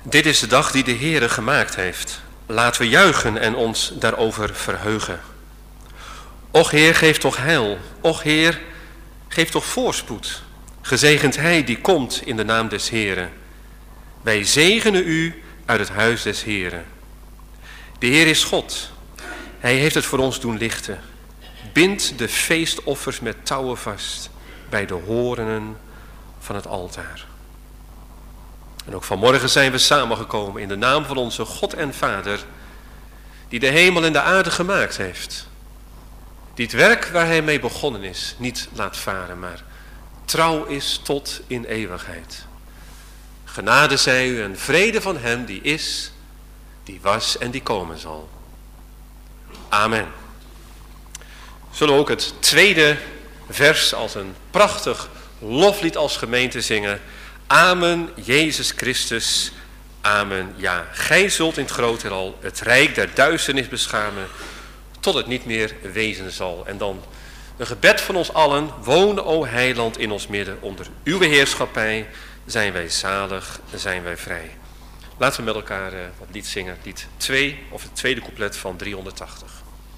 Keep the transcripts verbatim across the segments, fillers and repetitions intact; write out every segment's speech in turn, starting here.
Dit is de dag die de Heere gemaakt heeft. Laten we juichen en ons daarover verheugen. Och Heer, geef toch heil. Och Heer, geef toch voorspoed. Gezegend Hij die komt in de naam des Heeren. Wij zegenen u uit het huis des Heeren. De Heer is God. Hij heeft het voor ons doen lichten. Bind de feestoffers met touwen vast bij de horenen van het altaar. En ook vanmorgen zijn we samengekomen in de naam van onze God en Vader, die de hemel en de aarde gemaakt heeft. Die het werk waar hij mee begonnen is niet laat varen, maar trouw is tot in eeuwigheid. Genade zij u en vrede van hem die is, die was en die komen zal. Amen. Zullen we ook het tweede vers als een prachtig loflied als gemeente zingen. Amen, Jezus Christus. Amen, ja. Gij zult in het grote al het rijk der duisternis beschamen, tot het niet meer wezen zal. En dan een gebed van ons allen. Woon, o heiland, in ons midden. Onder uw heerschappij zijn wij zalig, zijn wij vrij. Laten we met elkaar uh, wat lied zingen. Lied twee, of het tweede couplet van driehonderdtachtig.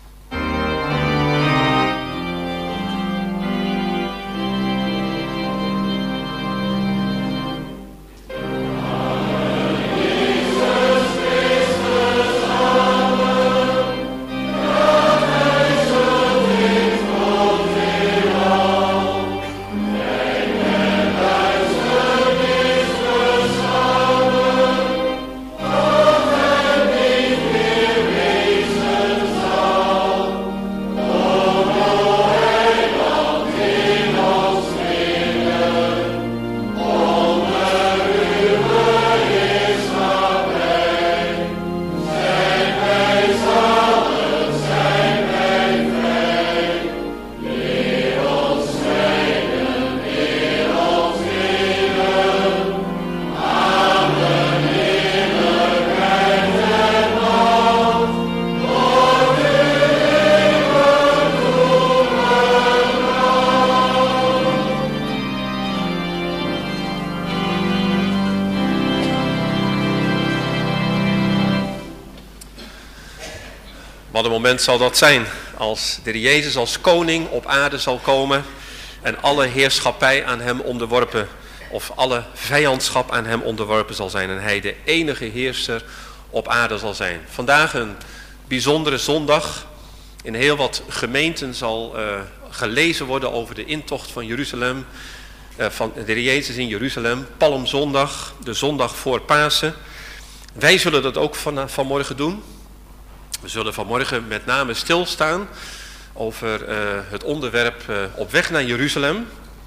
Wat een moment zal dat zijn als de Heer Jezus als koning op aarde zal komen en alle heerschappij aan hem onderworpen, of alle vijandschap aan hem onderworpen zal zijn en hij de enige heerser op aarde zal zijn. Vandaag een bijzondere zondag. In heel wat gemeenten zal uh, gelezen worden over de intocht van Jeruzalem, uh, van de Heer Jezus in Jeruzalem, Palmzondag, de zondag voor Pasen. Wij zullen dat ook van, vanmorgen doen. We zullen vanmorgen met name stilstaan over uh, het onderwerp uh, op weg naar Jeruzalem.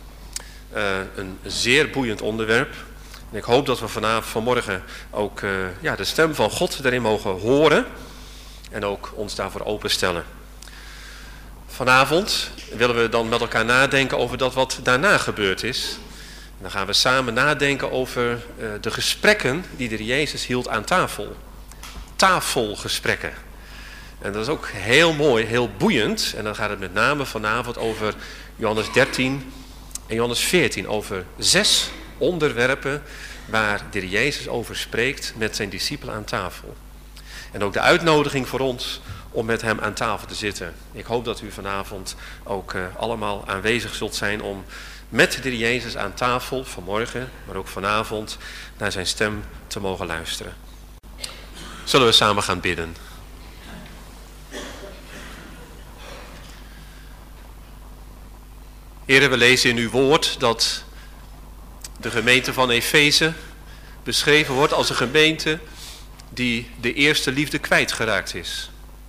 Uh, een zeer boeiend onderwerp. En ik hoop dat we vanavond, vanmorgen ook uh, ja, de stem van God daarin mogen horen. En ook ons daarvoor openstellen. Vanavond willen we dan met elkaar nadenken over dat wat daarna gebeurd is. En dan gaan we samen nadenken over uh, de gesprekken die de Heer Jezus hield aan tafel. Tafelgesprekken. En dat is ook heel mooi, heel boeiend. En dan gaat het met name vanavond over Johannes dertien en Johannes veertien. Over zes onderwerpen waar de Heer Jezus over spreekt met zijn discipelen aan tafel. En ook de uitnodiging voor ons om met hem aan tafel te zitten. Ik hoop dat u vanavond ook uh, allemaal aanwezig zult zijn om met de Heer Jezus aan tafel vanmorgen, maar ook vanavond, naar zijn stem te mogen luisteren. Zullen we samen gaan bidden? Heere, we lezen in uw woord dat de gemeente van Efeze beschreven wordt als een gemeente die de eerste liefde kwijtgeraakt is.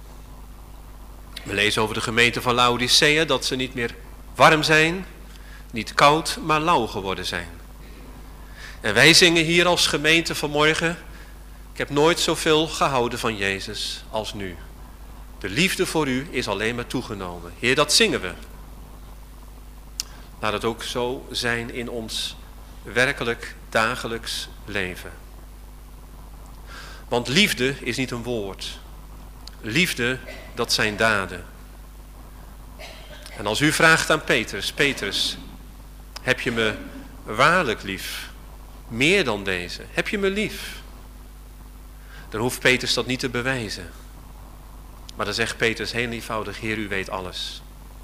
We lezen over de gemeente van Laodicea dat ze niet meer warm zijn, niet koud, maar lauw geworden zijn. En wij zingen hier als gemeente vanmorgen: ik heb nooit zoveel gehouden van Jezus als nu. De liefde voor u is alleen maar toegenomen. Heer, dat zingen we. Laat het ook zo zijn in ons werkelijk dagelijks leven. Want liefde is niet een woord. Liefde, dat zijn daden. En als u vraagt aan Petrus, Petrus, heb je me waarlijk lief? Meer dan deze, heb je me lief? dan hoeft Petrus dat niet te bewijzen. Maar dan zegt Petrus heel eenvoudig, Heer, u weet alles.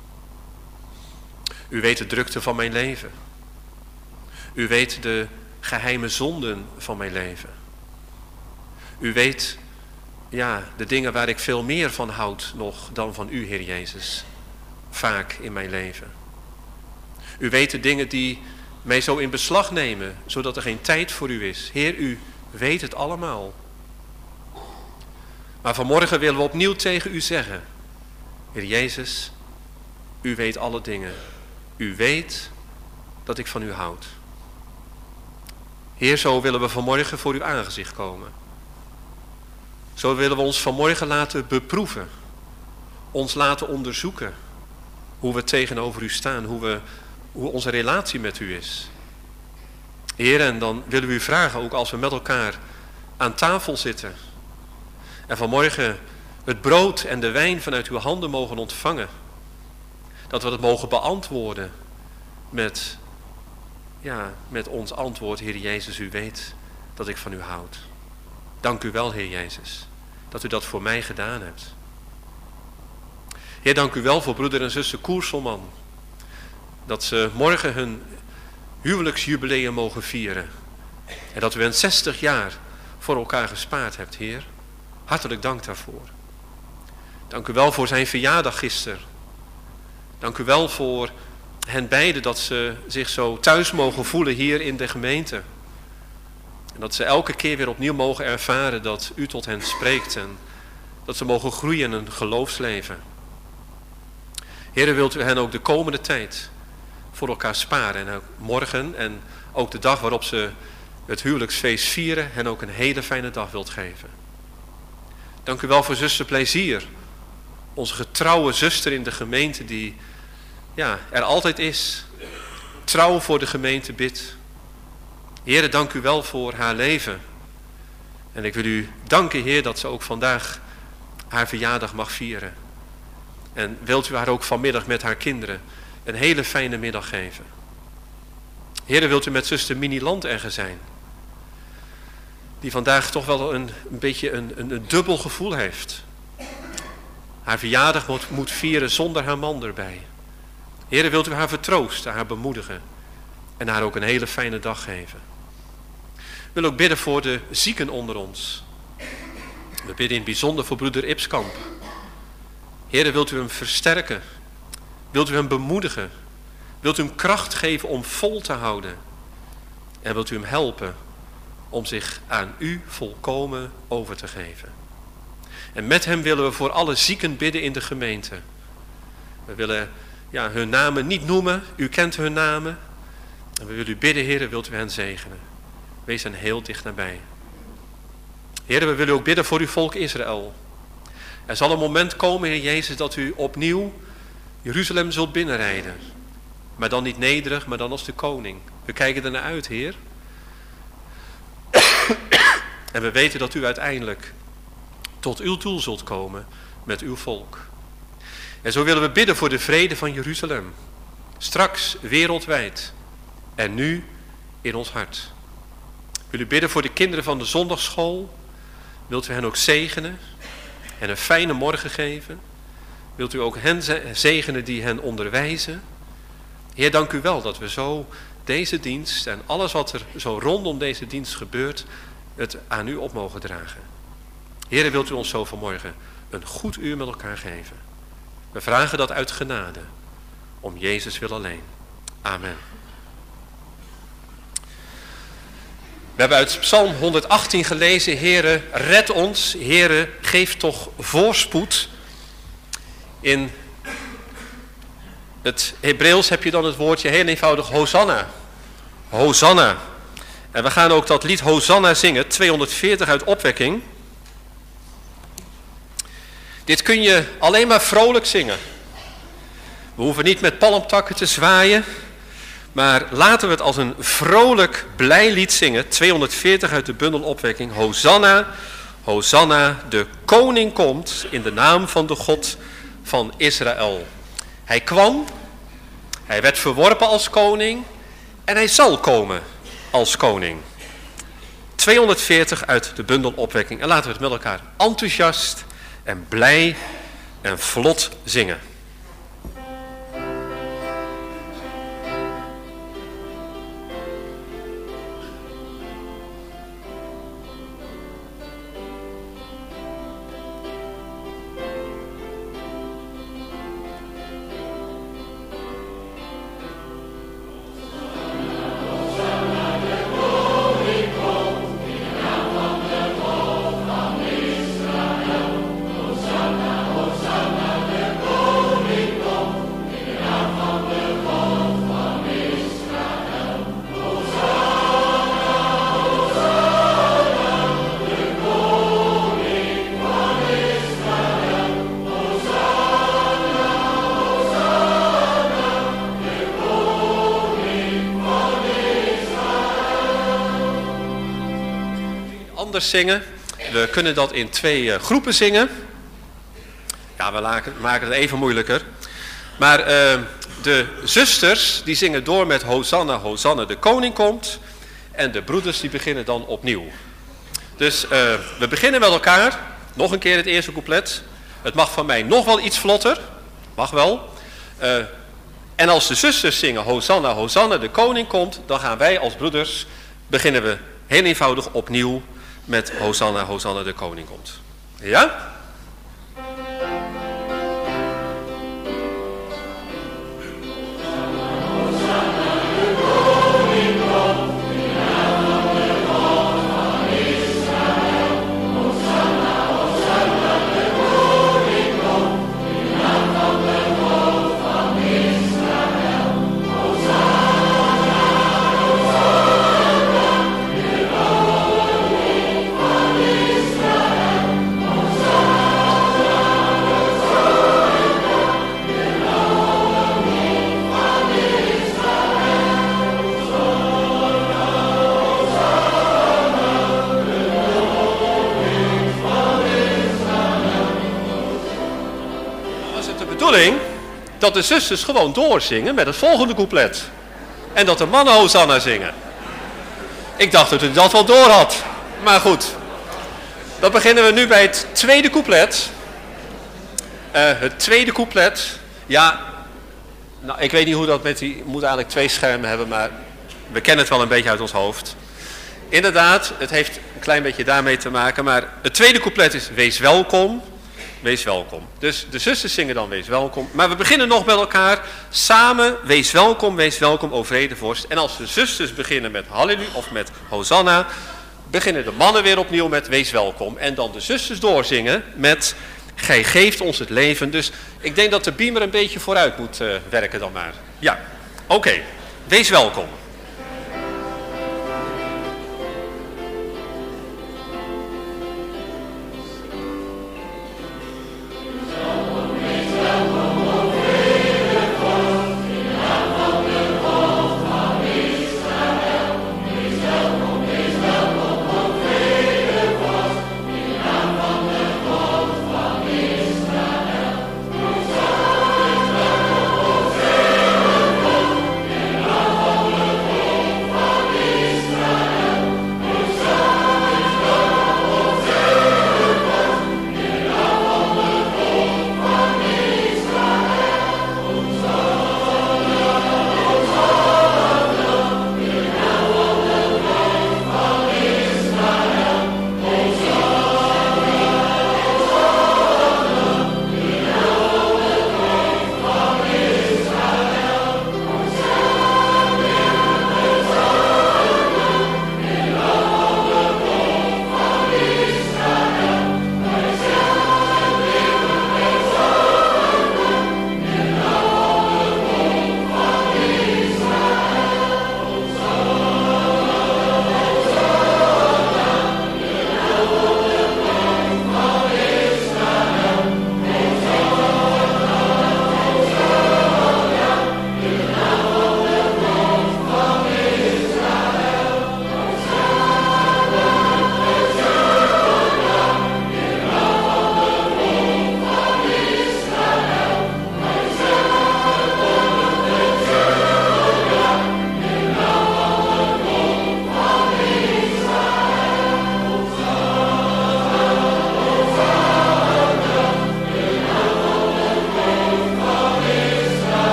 U weet de drukte van mijn leven. U weet de geheime zonden van mijn leven. U weet, ja, de dingen waar ik veel meer van houd nog dan van u, Heer Jezus. Vaak in mijn leven. U weet de dingen die mij zo in beslag nemen, zodat er geen tijd voor u is. Heer, u weet het allemaal. Maar vanmorgen willen we opnieuw tegen u zeggen, Heer Jezus, u weet alle dingen. U weet dat ik van u houd. Heer, zo willen we vanmorgen voor uw aangezicht komen. Zo willen we ons vanmorgen laten beproeven. Ons laten onderzoeken. Hoe we tegenover u staan. Hoe, we, hoe onze relatie met u is. Heer, en dan willen we u vragen, ook als we met elkaar aan tafel zitten. En vanmorgen het brood en de wijn vanuit uw handen mogen ontvangen. Dat we het mogen beantwoorden met, ja, met ons antwoord, Heer Jezus, u weet dat ik van u houd. Dank u wel, Heer Jezus, dat u dat voor mij gedaan hebt. Heer, dank u wel voor broeder en zuster Koerselman. Dat ze morgen hun huwelijksjubileum mogen vieren. En dat u hen zestig jaar voor elkaar gespaard hebt, Heer. Hartelijk dank daarvoor. Dank u wel voor zijn verjaardag gisteren. Dank u wel voor hen beiden dat ze zich zo thuis mogen voelen hier in de gemeente. En dat ze elke keer weer opnieuw mogen ervaren dat u tot hen spreekt. En dat ze mogen groeien in een geloofsleven. Heer, wilt u hen ook de komende tijd voor elkaar sparen. En ook morgen en ook de dag waarop ze het huwelijksfeest vieren. Hen ook een hele fijne dag wilt geven. Dank u wel voor zuster Plezier. Onze getrouwe zuster in de gemeente die ja, er altijd is. Trouw voor de gemeente bidt. Heer, dank u wel voor haar leven. En ik wil u danken, Heer, dat ze ook vandaag haar verjaardag mag vieren. En wilt u haar ook vanmiddag met haar kinderen een hele fijne middag geven. Heer, wilt u met zuster Minnie Landegger zijn. Die vandaag toch wel een, een beetje een, een, een dubbel gevoel heeft. Haar verjaardag moet, moet vieren zonder haar man erbij. Heer, wilt u haar vertroosten, haar bemoedigen. En haar ook een hele fijne dag geven. Ik wil ook bidden voor de zieken onder ons. We bidden in het bijzonder voor broeder Ipskamp. Heer, wilt u hem versterken? Wilt u hem bemoedigen? Wilt u hem kracht geven om vol te houden? En wilt u hem helpen om zich aan u volkomen over te geven? En met hem willen we voor alle zieken bidden in de gemeente. We willen ja, hun namen niet noemen. U kent hun namen. En we willen u bidden, Heer, wilt u hen zegenen. Wees hen heel dicht nabij. Heer, we willen ook bidden voor uw volk Israël. Er zal een moment komen, Heer Jezus, dat u opnieuw Jeruzalem zult binnenrijden. Maar dan niet nederig, maar dan als de koning. We kijken er naar uit, Heer. En we weten dat u uiteindelijk tot uw doel zult komen met uw volk. En zo willen we bidden voor de vrede van Jeruzalem. Straks wereldwijd. En nu in ons hart. Wil u bidden voor de kinderen van de zondagsschool. Wilt u hen ook zegenen. En een fijne morgen geven. Wilt u ook hen zegenen die hen onderwijzen. Heer, dank u wel dat we zo deze dienst en alles wat er zo rondom deze dienst gebeurt, het aan u op mogen dragen. Heer, wilt u ons zo vanmorgen een goed uur met elkaar geven. We vragen dat uit genade. Om Jezus wil alleen. Amen. We hebben uit Psalm honderdachttien gelezen, Heere, red ons, Heere, geef toch voorspoed. In het Hebreeuws heb je dan het woordje heel eenvoudig Hosanna. Hosanna. En we gaan ook dat lied Hosanna zingen, tweehonderdveertig uit Opwekking. Dit kun je alleen maar vrolijk zingen. We hoeven niet met palmtakken te zwaaien. Maar laten we het als een vrolijk, blij lied zingen. tweehonderdveertig uit de bundel Opwekking. Hosanna, Hosanna, de koning komt in de naam van de God van Israël. Hij kwam, hij werd verworpen als koning en hij zal komen als koning. tweehonderdveertig uit de bundel Opwekking. En laten we het met elkaar enthousiast en blij en vlot zingen. Zingen. We kunnen dat in twee uh, groepen zingen. Ja, we maken, maken het even moeilijker. Maar uh, de zusters die zingen door met Hosanna, Hosanna, de koning komt. En de broeders die beginnen dan opnieuw. Dus uh, we beginnen met elkaar. Nog een keer het eerste couplet. Het mag van mij nog wel iets vlotter. Mag wel. Uh, en als de zusters zingen Hosanna, Hosanna, de koning komt. Dan gaan wij als broeders, beginnen we heel eenvoudig opnieuw met Hosanna, Hosanna, de koning komt. Ja? Dat de zusters gewoon doorzingen met het volgende couplet. En dat de mannen Hosanna zingen. Ik dacht dat u dat wel door had. Maar goed. Dan beginnen we nu bij het tweede couplet. Uh, het tweede couplet. Ja, nou, ik weet niet hoe dat met die... moet eigenlijk twee schermen hebben, maar we kennen het wel een beetje uit ons hoofd. Inderdaad, het heeft een klein beetje daarmee te maken. Maar het tweede couplet is wees welkom. Wees welkom. Dus de zusters zingen dan wees welkom. Maar we beginnen nog met elkaar. Samen, wees welkom, wees welkom, o vredevorst. En als de zusters beginnen met halleluja of met Hosanna, beginnen de mannen weer opnieuw met wees welkom. En dan de zusters doorzingen met gij geeft ons het leven. Dus ik denk dat de beamer een beetje vooruit moet uh, werken dan maar. Ja, oké. Okay. Wees welkom.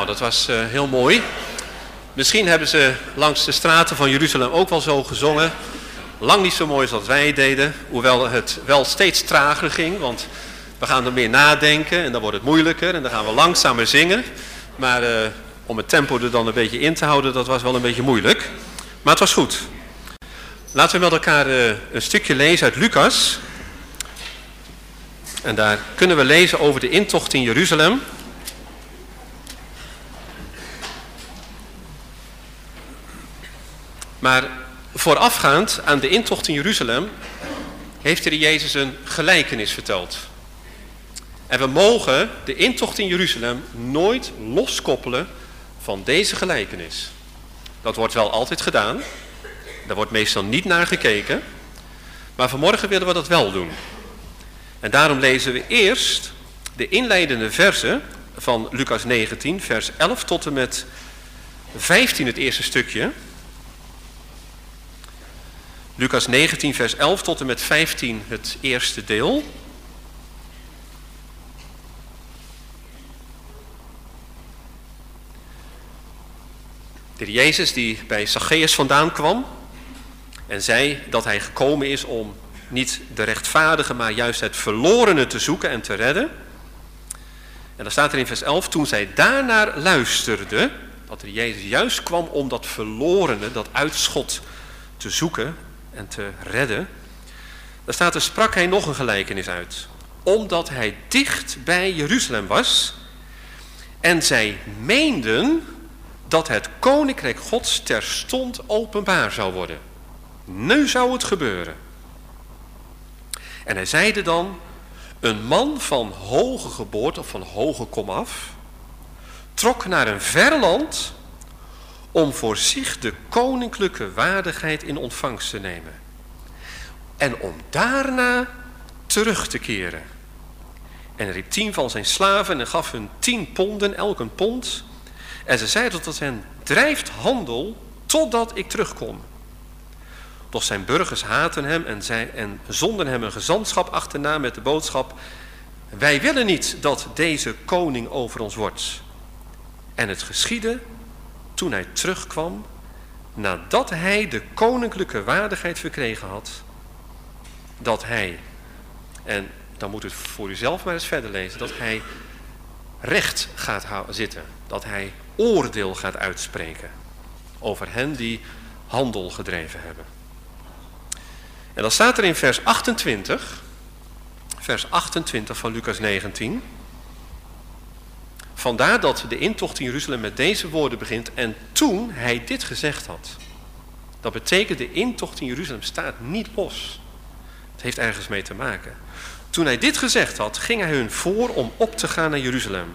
dat was uh, heel mooi. Misschien hebben ze langs de straten van Jeruzalem ook wel zo gezongen. Lang niet zo mooi als wij deden, hoewel het wel steeds trager ging, want we gaan er meer nadenken en dan wordt het moeilijker en dan gaan we langzamer zingen. Maar uh, om het tempo er dan een beetje in te houden, dat was wel een beetje moeilijk. Maar het was goed. Laten we met elkaar uh, een stukje lezen uit Lucas. En daar kunnen we lezen over de intocht in Jeruzalem. Maar voorafgaand aan de intocht in Jeruzalem heeft de Heer Jezus een gelijkenis verteld. En we mogen de intocht in Jeruzalem nooit loskoppelen van deze gelijkenis. Dat wordt wel altijd gedaan. Daar wordt meestal niet naar gekeken. Maar vanmorgen willen we dat wel doen. En daarom lezen we eerst de inleidende verzen van Lucas negentien, vers elf tot en met vijftien, het eerste stukje. Lucas negentien, vers elf tot en met vijftien, het eerste deel. De Heer Jezus die bij Zacchaeus vandaan kwam en zei dat hij gekomen is om niet de rechtvaardige, maar juist het verlorene te zoeken en te redden. En dan staat er in vers elf, toen zij daarnaar luisterde, dat de Heer Jezus juist kwam om dat verlorene, dat uitschot te zoeken en te redden. Dan staat er, sprak hij nog een gelijkenis uit. Omdat hij dicht bij Jeruzalem was en zij meenden dat het koninkrijk Gods terstond openbaar zou worden. Nu zou het gebeuren. En hij zeide dan, een man van hoge geboorte of van hoge komaf trok naar een ver land om voor zich de koninklijke waardigheid in ontvangst te nemen. En om daarna terug te keren. En hij riep tien van zijn slaven en gaf hun tien ponden, elk een pond. En ze zeiden tot hen, drijft handel totdat ik terugkom. Doch zijn burgers haatten hem en, zij, en zonden hem een gezantschap achterna met de boodschap, wij willen niet dat deze koning over ons wordt. En het geschiedde toen hij terugkwam, nadat hij de koninklijke waardigheid verkregen had, dat hij, en dan moet u het voor uzelf maar eens verder lezen, dat hij recht gaat zitten, dat hij oordeel gaat uitspreken over hen die handel gedreven hebben. En dan staat er in vers achtentwintig, vers achtentwintig van Lucas negentien, vandaar dat de intocht in Jeruzalem met deze woorden begint, en toen hij dit gezegd had. Dat betekent, de intocht in Jeruzalem staat niet los. Het heeft ergens mee te maken. Toen hij dit gezegd had, ging hij hun voor om op te gaan naar Jeruzalem.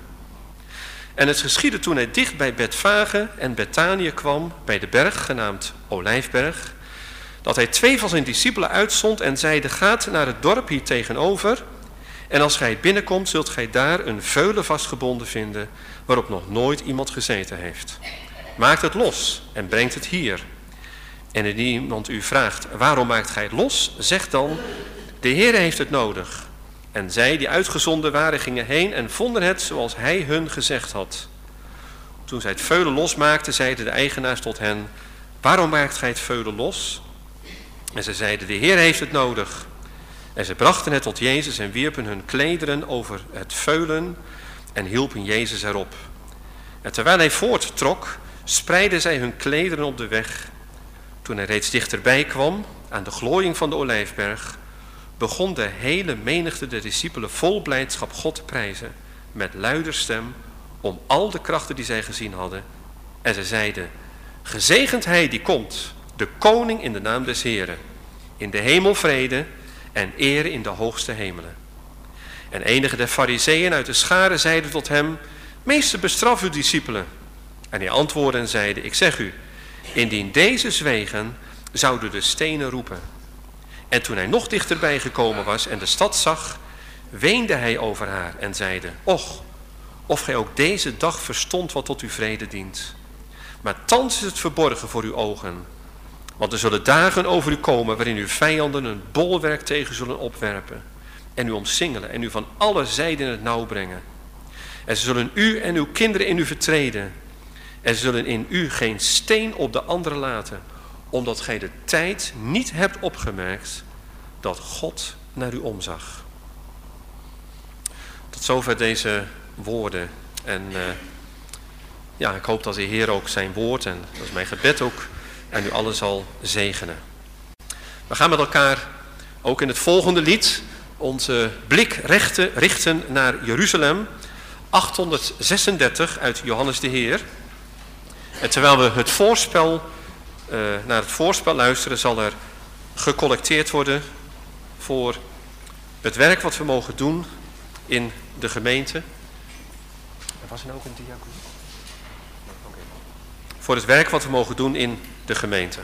En het geschiedde toen hij dicht bij Betfage en Betanië kwam, bij de berg genaamd Olijfberg, dat hij twee van zijn discipelen uitzond en zeide, gaat naar het dorp hier tegenover, en als gij binnenkomt, zult gij daar een veulen vastgebonden vinden, waarop nog nooit iemand gezeten heeft. Maakt het los en brengt het hier. En indien iemand u vraagt, waarom maakt gij het los? Zeg dan, de Heer heeft het nodig. En zij die uitgezonden waren, gingen heen en vonden het zoals hij hun gezegd had. Toen zij het veulen losmaakten, zeiden de eigenaars tot hen, waarom maakt gij het veulen los? En ze zeiden, de Heer heeft het nodig. En ze brachten het tot Jezus en wierpen hun klederen over het veulen en hielpen Jezus erop. En terwijl hij voorttrok, spreidden zij hun klederen op de weg. Toen hij reeds dichterbij kwam, aan de glooiing van de Olijfberg, begon de hele menigte der discipelen vol blijdschap God te prijzen, met luider stem, om al de krachten die zij gezien hadden. En ze zeiden, gezegend hij die komt, de koning in de naam des Heren, in de hemel vrede en ere in de hoogste hemelen. En enige der fariseeën uit de scharen zeiden tot hem, meester, bestraf uw discipelen. En hij antwoordde en zeide, ik zeg u, indien deze zwegen, zouden de stenen roepen. En toen hij nog dichterbij gekomen was en de stad zag, weende hij over haar en zeide, och, of gij ook deze dag verstond wat tot uw vrede dient. Maar thans is het verborgen voor uw ogen. Want er zullen dagen over u komen waarin uw vijanden een bolwerk tegen zullen opwerpen en u omsingelen en u van alle zijden in het nauw brengen. En ze zullen u en uw kinderen in u vertreden. En ze zullen in u geen steen op de andere laten, omdat gij de tijd niet hebt opgemerkt dat God naar u omzag. Tot zover deze woorden. En uh, ja, ik hoop dat de Heer ook zijn woord, en dat is mijn gebed ook, en u allen zal zegenen. We gaan met elkaar ook in het volgende lied onze blik rechten, richten naar Jeruzalem, achthonderdzesendertig uit Johannes de Heer. En terwijl we het voorspel, uh, naar het voorspel luisteren, zal er gecollecteerd worden voor het werk wat we mogen doen in de gemeente. Was er nou ook een diaconie? Okay. Voor het werk wat we mogen doen in de gemeente.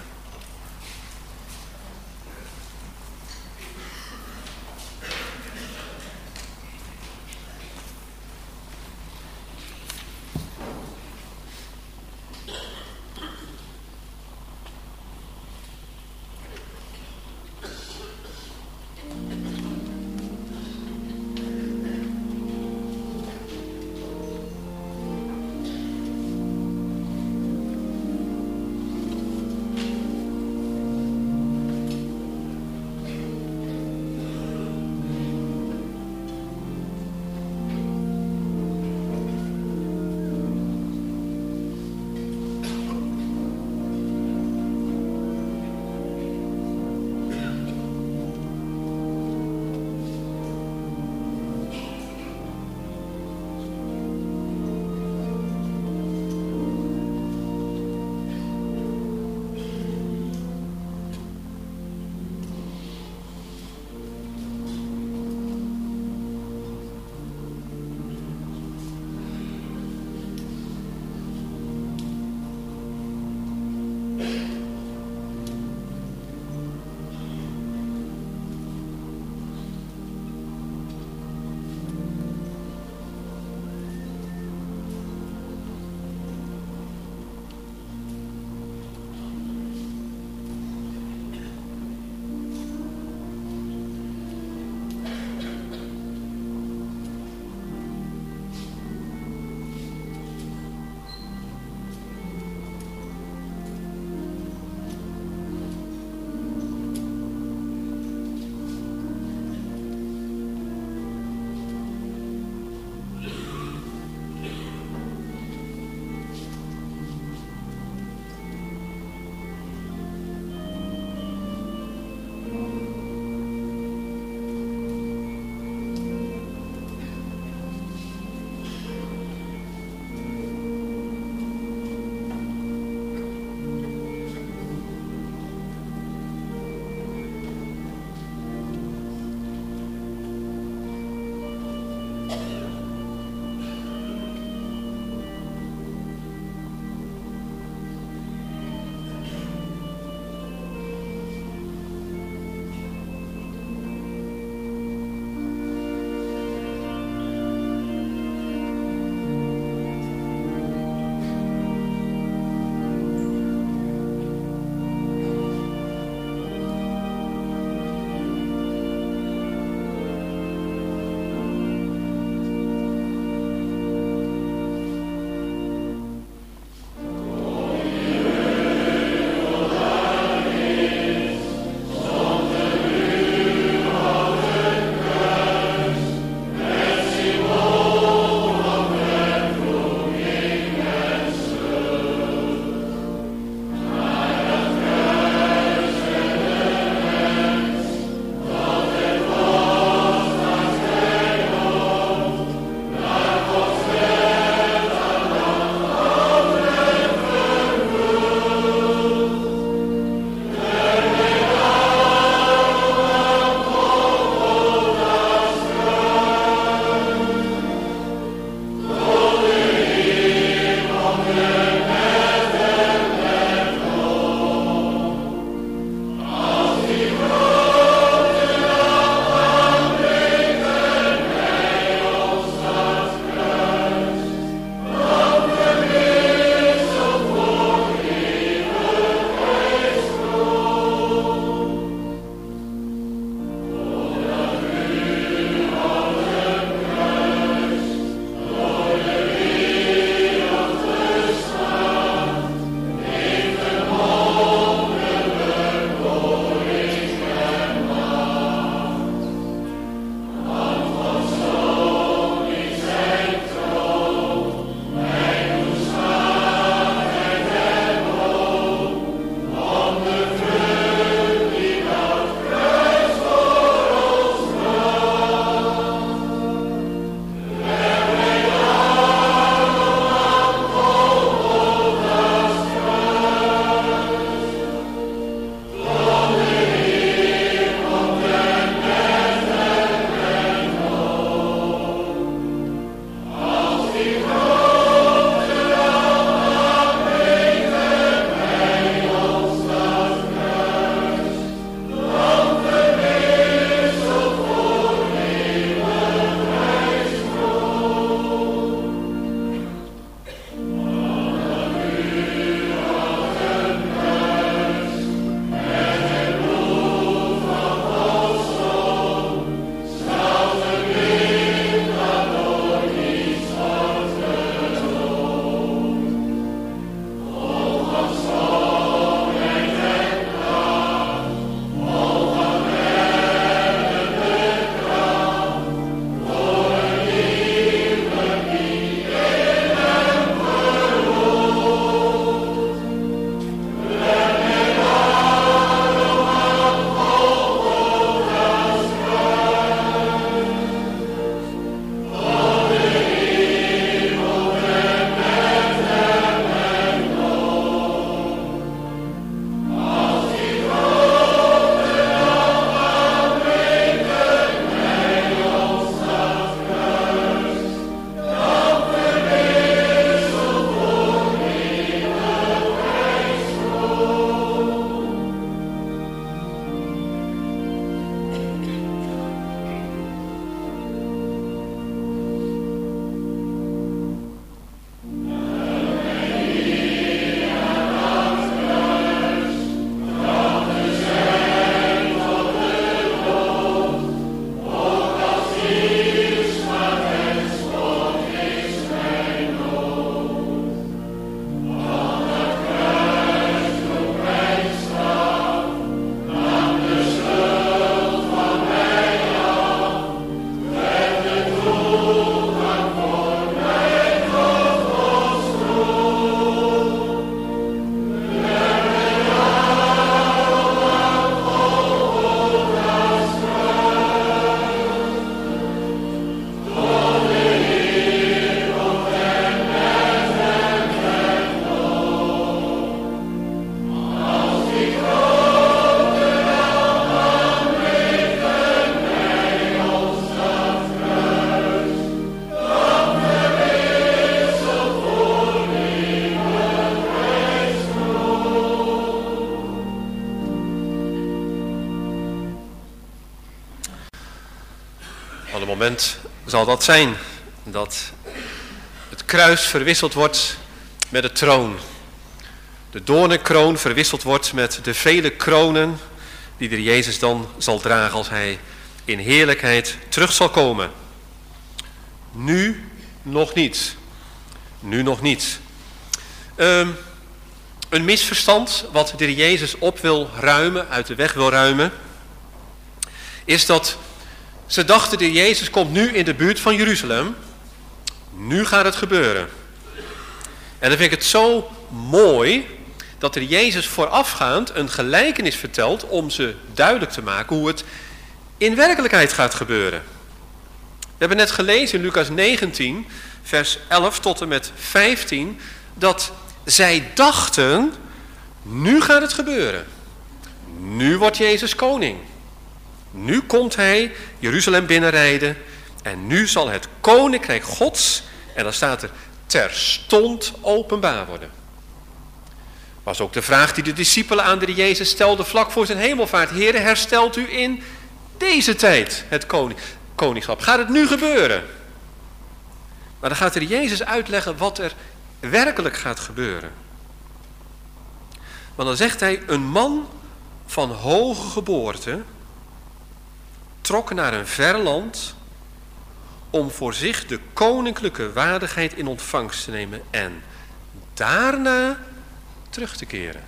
Al een moment zal dat zijn dat het kruis verwisseld wordt met de troon. De doornenkroon verwisseld wordt met de vele kronen die de Jezus dan zal dragen als hij in heerlijkheid terug zal komen. Nu nog niet. Nu nog niet. Um, een misverstand wat de Jezus op wil ruimen, uit de weg wil ruimen, is dat ze dachten de Jezus komt nu in de buurt van Jeruzalem. Nu gaat het gebeuren. En dan vind ik het zo mooi dat de Jezus voorafgaand een gelijkenis vertelt om ze duidelijk te maken hoe het in werkelijkheid gaat gebeuren. We hebben net gelezen in Lucas negentien, vers elf tot en met vijftien, dat zij dachten, nu gaat het gebeuren. Nu wordt Jezus koning. Nu komt hij Jeruzalem binnenrijden en nu zal het koninkrijk Gods, en dan staat er, terstond openbaar worden. Was ook de vraag die de discipelen aan de Jezus stelden vlak voor zijn hemelvaart. Heere, herstelt u in deze tijd het koning, koningschap? Gaat het nu gebeuren? Maar dan gaat de Jezus uitleggen wat er werkelijk gaat gebeuren. Want dan zegt hij, een man van hoge geboorte trok naar een ver land om voor zich de koninklijke waardigheid in ontvangst te nemen en daarna terug te keren.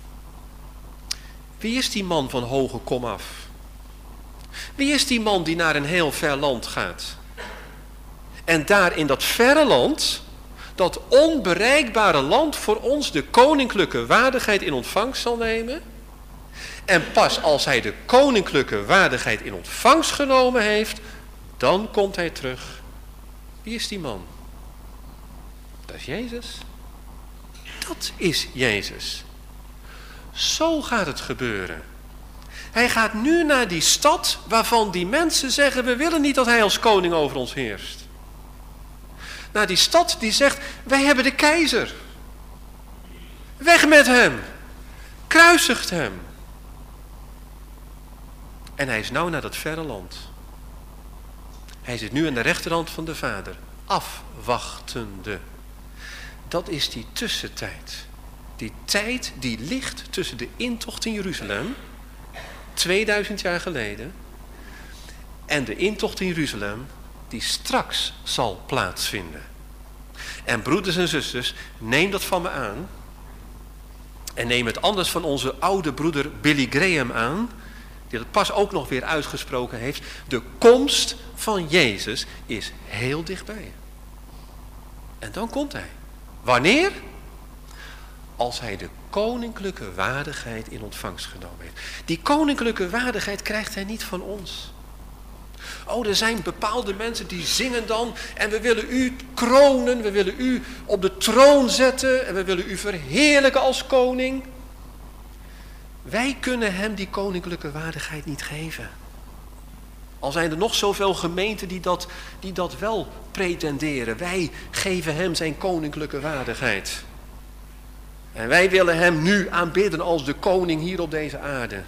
Wie is die man van hoge komaf? Wie is die man die naar een heel ver land gaat? En daar in dat verre land, dat onbereikbare land, voor ons de koninklijke waardigheid in ontvangst zal nemen. En pas als hij de koninklijke waardigheid in ontvangst genomen heeft, dan komt hij terug. Wie is die man? Dat is Jezus. Dat is Jezus. Zo gaat het gebeuren. Hij gaat nu naar die stad waarvan die mensen zeggen, we willen niet dat hij als koning over ons heerst. Naar die stad die zegt, wij hebben de keizer. Weg met hem. Kruisigt hem. En hij is nou naar dat verre land. Hij zit nu aan de rechterhand van de Vader. Afwachtende. Dat is die tussentijd. Die tijd die ligt tussen de intocht in Jeruzalem, tweeduizend jaar geleden, en de intocht in Jeruzalem die straks zal plaatsvinden. En broeders en zusters, neem dat van me aan. En neem het anders van onze oude broeder Billy Graham aan, die dat pas ook nog weer uitgesproken heeft. De komst van Jezus is heel dichtbij. En dan komt hij. Wanneer? Als hij de koninklijke waardigheid in ontvangst genomen heeft. Die koninklijke waardigheid krijgt hij niet van ons. Oh, er zijn bepaalde mensen die zingen dan en we willen u kronen, we willen u op de troon zetten en we willen u verheerlijken als koning. Wij kunnen hem die koninklijke waardigheid niet geven. Al zijn er nog zoveel gemeenten die dat, die dat wel pretenderen. Wij geven hem zijn koninklijke waardigheid. En wij willen hem nu aanbidden als de koning hier op deze aarde.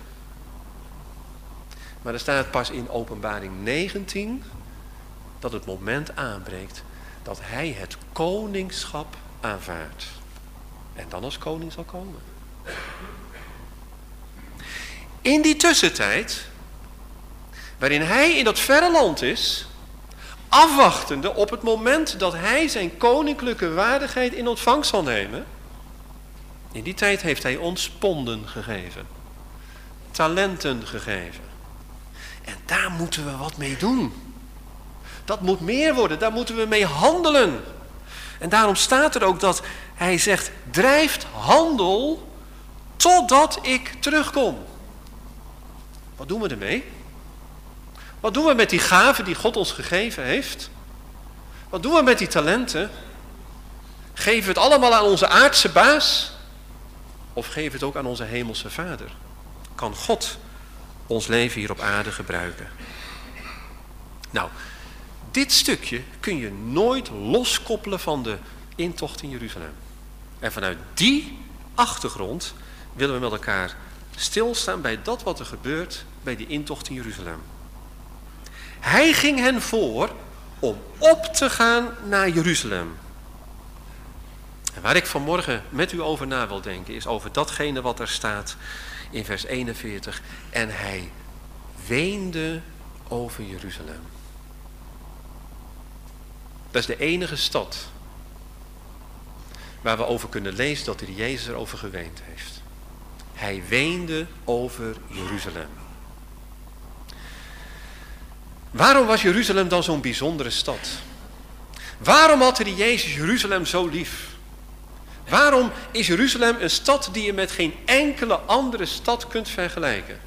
Maar er staat pas in Openbaring negentien dat het moment aanbreekt dat hij het koningschap aanvaardt. En dan als koning zal komen. In die tussentijd, waarin hij in dat verre land is, afwachtende op het moment dat hij zijn koninklijke waardigheid in ontvangst zal nemen, in die tijd heeft hij ons ponden gegeven, talenten gegeven. En daar moeten we wat mee doen. Dat moet meer worden, daar moeten we mee handelen. En daarom staat er ook dat hij zegt, drijft handel totdat ik terugkom. Wat doen we ermee? Wat doen we met die gaven die God ons gegeven heeft? Wat doen we met die talenten? Geven we het allemaal aan onze aardse baas? Of geven we het ook aan onze hemelse Vader? Kan God ons leven hier op aarde gebruiken? Nou, dit stukje kun je nooit loskoppelen van de intocht in Jeruzalem. En vanuit die achtergrond willen we met elkaar stilstaan bij dat wat er gebeurt bij die intocht in Jeruzalem. Hij ging hen voor om op te gaan naar Jeruzalem. En waar ik vanmorgen met u over na wil denken, is over datgene wat er staat in vers eenenveertig. En hij weende over Jeruzalem. Dat is de enige stad waar we over kunnen lezen dat de Jezus erover geweend heeft. Hij weende over Jeruzalem. Waarom was Jeruzalem dan zo'n bijzondere stad? Waarom had de Jezus Jeruzalem zo lief? Waarom is Jeruzalem een stad die je met geen enkele andere stad kunt vergelijken?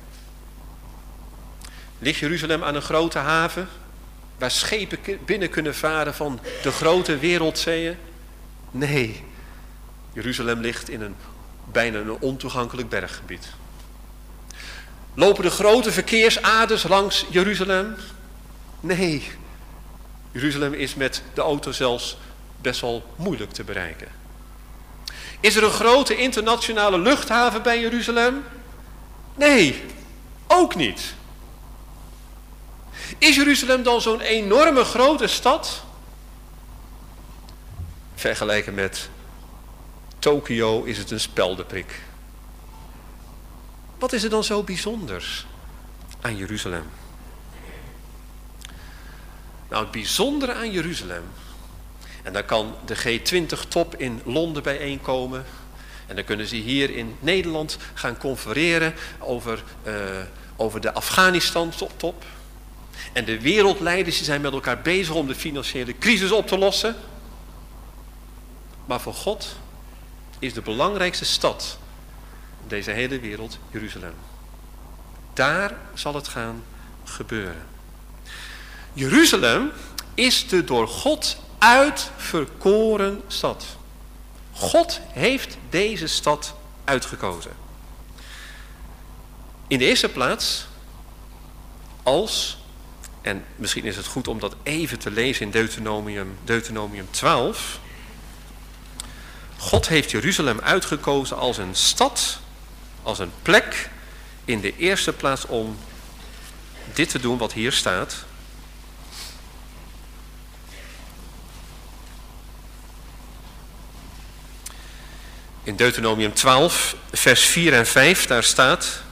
Ligt Jeruzalem aan een grote haven, waar schepen binnen kunnen varen van de grote wereldzeeën? Nee, Jeruzalem ligt in een bijna een ontoegankelijk berggebied. Lopen de grote verkeersaders langs Jeruzalem? Nee, Jeruzalem is met de auto zelfs best wel moeilijk te bereiken. Is er een grote internationale luchthaven bij Jeruzalem? Nee, ook niet. Is Jeruzalem dan zo'n enorme grote stad? Vergeleken met Tokio is het een speldenprik. Wat is er dan zo bijzonders aan Jeruzalem? Nou, het bijzondere aan Jeruzalem, en dan kan de G twintig top in Londen bijeenkomen, en dan kunnen ze hier in Nederland gaan confereren over, uh, over de Afghanistan-top. En de wereldleiders die zijn met elkaar bezig om de financiële crisis op te lossen. Maar voor God is de belangrijkste stad in deze hele wereld Jeruzalem. Daar zal het gaan gebeuren. Jeruzalem is de door God uitverkoren stad. God heeft deze stad uitgekozen. In de eerste plaats als, en misschien is het goed om dat even te lezen in Deuteronomium, Deuteronomium twaalf. God heeft Jeruzalem uitgekozen als een stad, als een plek, in de eerste plaats om dit te doen wat hier staat. In Deuteronomium twaalf, vers vier en vijf, daar staat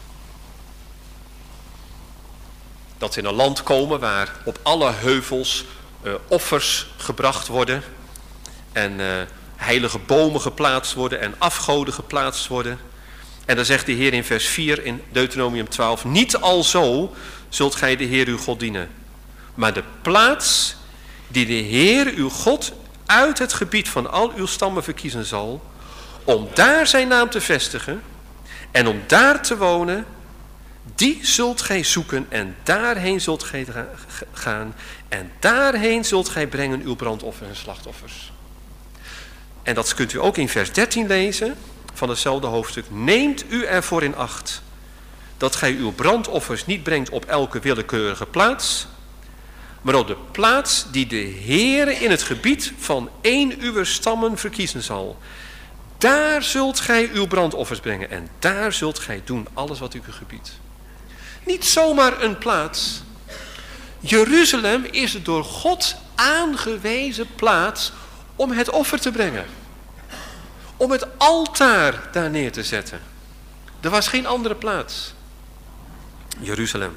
dat ze in een land komen waar op alle heuvels uh, offers gebracht worden en uh, heilige bomen geplaatst worden en afgoden geplaatst worden. En dan zegt de Heer in vers vier in Deuteronomium twaalf, niet alzo zult gij de Heer uw God dienen, maar de plaats die de Heer uw God uit het gebied van al uw stammen verkiezen zal, om daar zijn naam te vestigen en om daar te wonen, die zult gij zoeken en daarheen zult gij gaan en daarheen zult gij brengen uw brandoffers en slachtoffers. En dat kunt u ook in vers dertien lezen van hetzelfde hoofdstuk. Neemt u ervoor in acht dat gij uw brandoffers niet brengt op elke willekeurige plaats, maar op de plaats die de Heere in het gebied van één uwer stammen verkiezen zal. Daar zult gij uw brandoffers brengen en daar zult gij doen alles wat u u gebiedt. Niet zomaar een plaats. Jeruzalem is de door God aangewezen plaats om het offer te brengen. Om het altaar daar neer te zetten. Er was geen andere plaats. Jeruzalem.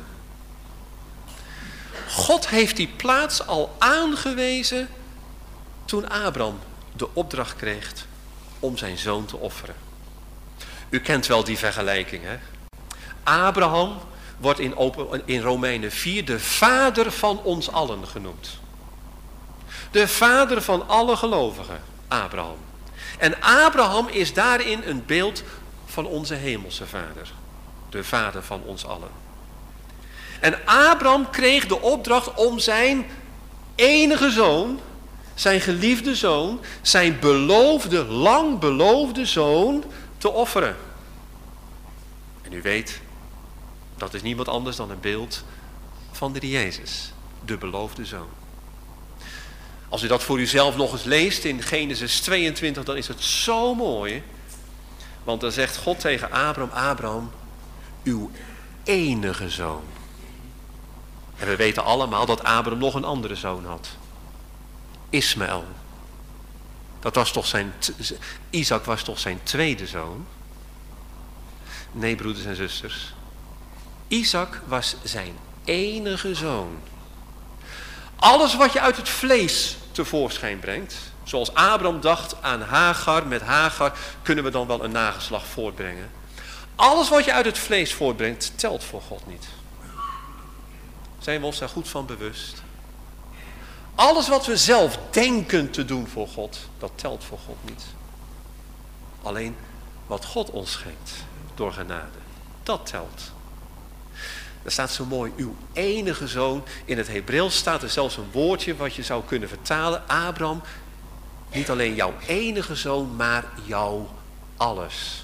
God heeft die plaats al aangewezen toen Abraham de opdracht kreeg om zijn zoon te offeren. U kent wel die vergelijking, hè? Abraham wordt in, open, in Romeinen vier de vader van ons allen genoemd. De vader van alle gelovigen, Abraham. En Abraham is daarin een beeld van onze hemelse vader. De vader van ons allen. En Abraham kreeg de opdracht om zijn enige zoon, zijn geliefde zoon, zijn beloofde, lang beloofde zoon te offeren. En u weet, dat is niemand anders dan een beeld van de Jezus, de beloofde zoon. Als u dat voor uzelf nog eens leest in Genesis tweeëntwintig, dan is het zo mooi. Want dan zegt God tegen Abraham, Abraham, uw enige zoon. En we weten allemaal dat Abraham nog een andere zoon had. Ismaël. Dat was toch zijn, Isaac was toch zijn tweede zoon? Nee, broeders en zusters. Isaac was zijn enige zoon. Alles wat je uit het vlees tevoorschijn brengt, zoals Abraham dacht aan Hagar, met Hagar kunnen we dan wel een nageslacht voortbrengen. Alles wat je uit het vlees voortbrengt, telt voor God niet. Zijn we ons daar goed van bewust? Alles wat we zelf denken te doen voor God, dat telt voor God niet. Alleen wat God ons schenkt door genade, dat telt. Er staat zo mooi, uw enige zoon. In het Hebreeuws staat er zelfs een woordje wat je zou kunnen vertalen. Abraham, niet alleen jouw enige zoon, maar jouw alles.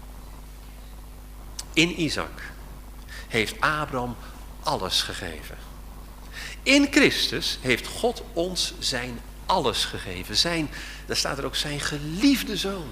In Isaac heeft Abraham alles gegeven. In Christus heeft God ons zijn alles gegeven. Zijn, daar staat er ook zijn geliefde zoon.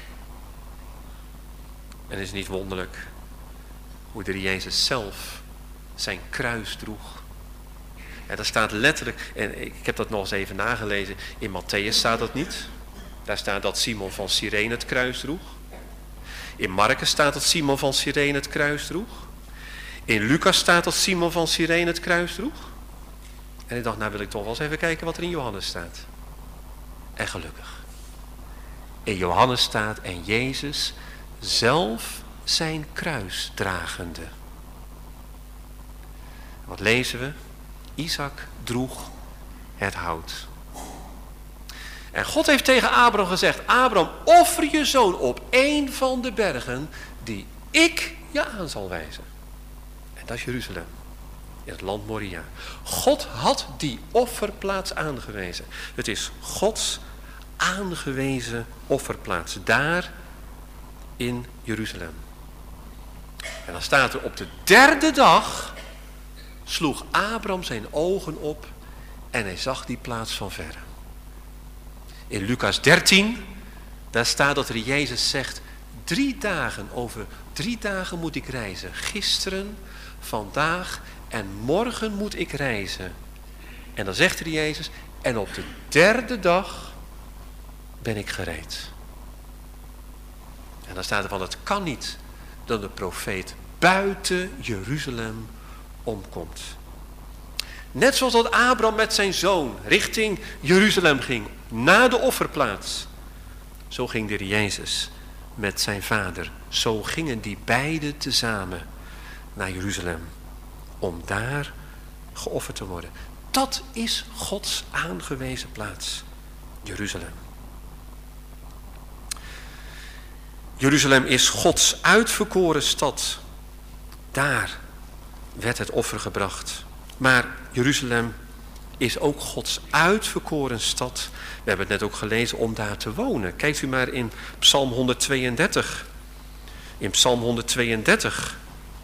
En het is niet wonderlijk hoe de Jezus zelf zijn kruis droeg. En daar staat letterlijk, en ik heb dat nog eens even nagelezen, in Matthäus staat dat niet. Daar staat dat Simon van Cyrene het kruis droeg. In Marcus staat dat Simon van Cyrene het kruis droeg. In Lucas staat dat Simon van Cyrene het kruis droeg. En ik dacht, nou wil ik toch wel eens even kijken wat er in Johannes staat. En gelukkig. In Johannes staat, en Jezus zelf zijn kruis dragende. Wat lezen we? Isaac droeg het hout. En God heeft tegen Abraham gezegd, Abraham, offer je zoon op één van de bergen die ik je aan zal wijzen. En dat is Jeruzalem, in het land Moria. God had die offerplaats aangewezen. Het is Gods aangewezen offerplaats, daar in Jeruzalem. En dan staat er, op de derde dag sloeg Abraham zijn ogen op en hij zag die plaats van verre. In Lucas dertien, daar staat dat er Jezus zegt, drie dagen, over drie dagen moet ik reizen. Gisteren, vandaag en morgen moet ik reizen. En dan zegt er Jezus, en op de derde dag ben ik gereed. En dan staat er van, het kan niet dat de profeet buiten Jeruzalem omkomt. Net zoals dat Abraham met zijn zoon richting Jeruzalem ging, naar de offerplaats. Zo ging de Jezus met zijn vader. Zo gingen die beiden tezamen naar Jeruzalem. Om daar geofferd te worden. Dat is Gods aangewezen plaats. Jeruzalem. Jeruzalem is Gods uitverkoren stad. Daar werd het offer gebracht. Maar Jeruzalem is ook Gods uitverkoren stad. We hebben het net ook gelezen om daar te wonen. Kijkt u maar in Psalm honderdtweeëndertig. In Psalm honderdtweeëndertig.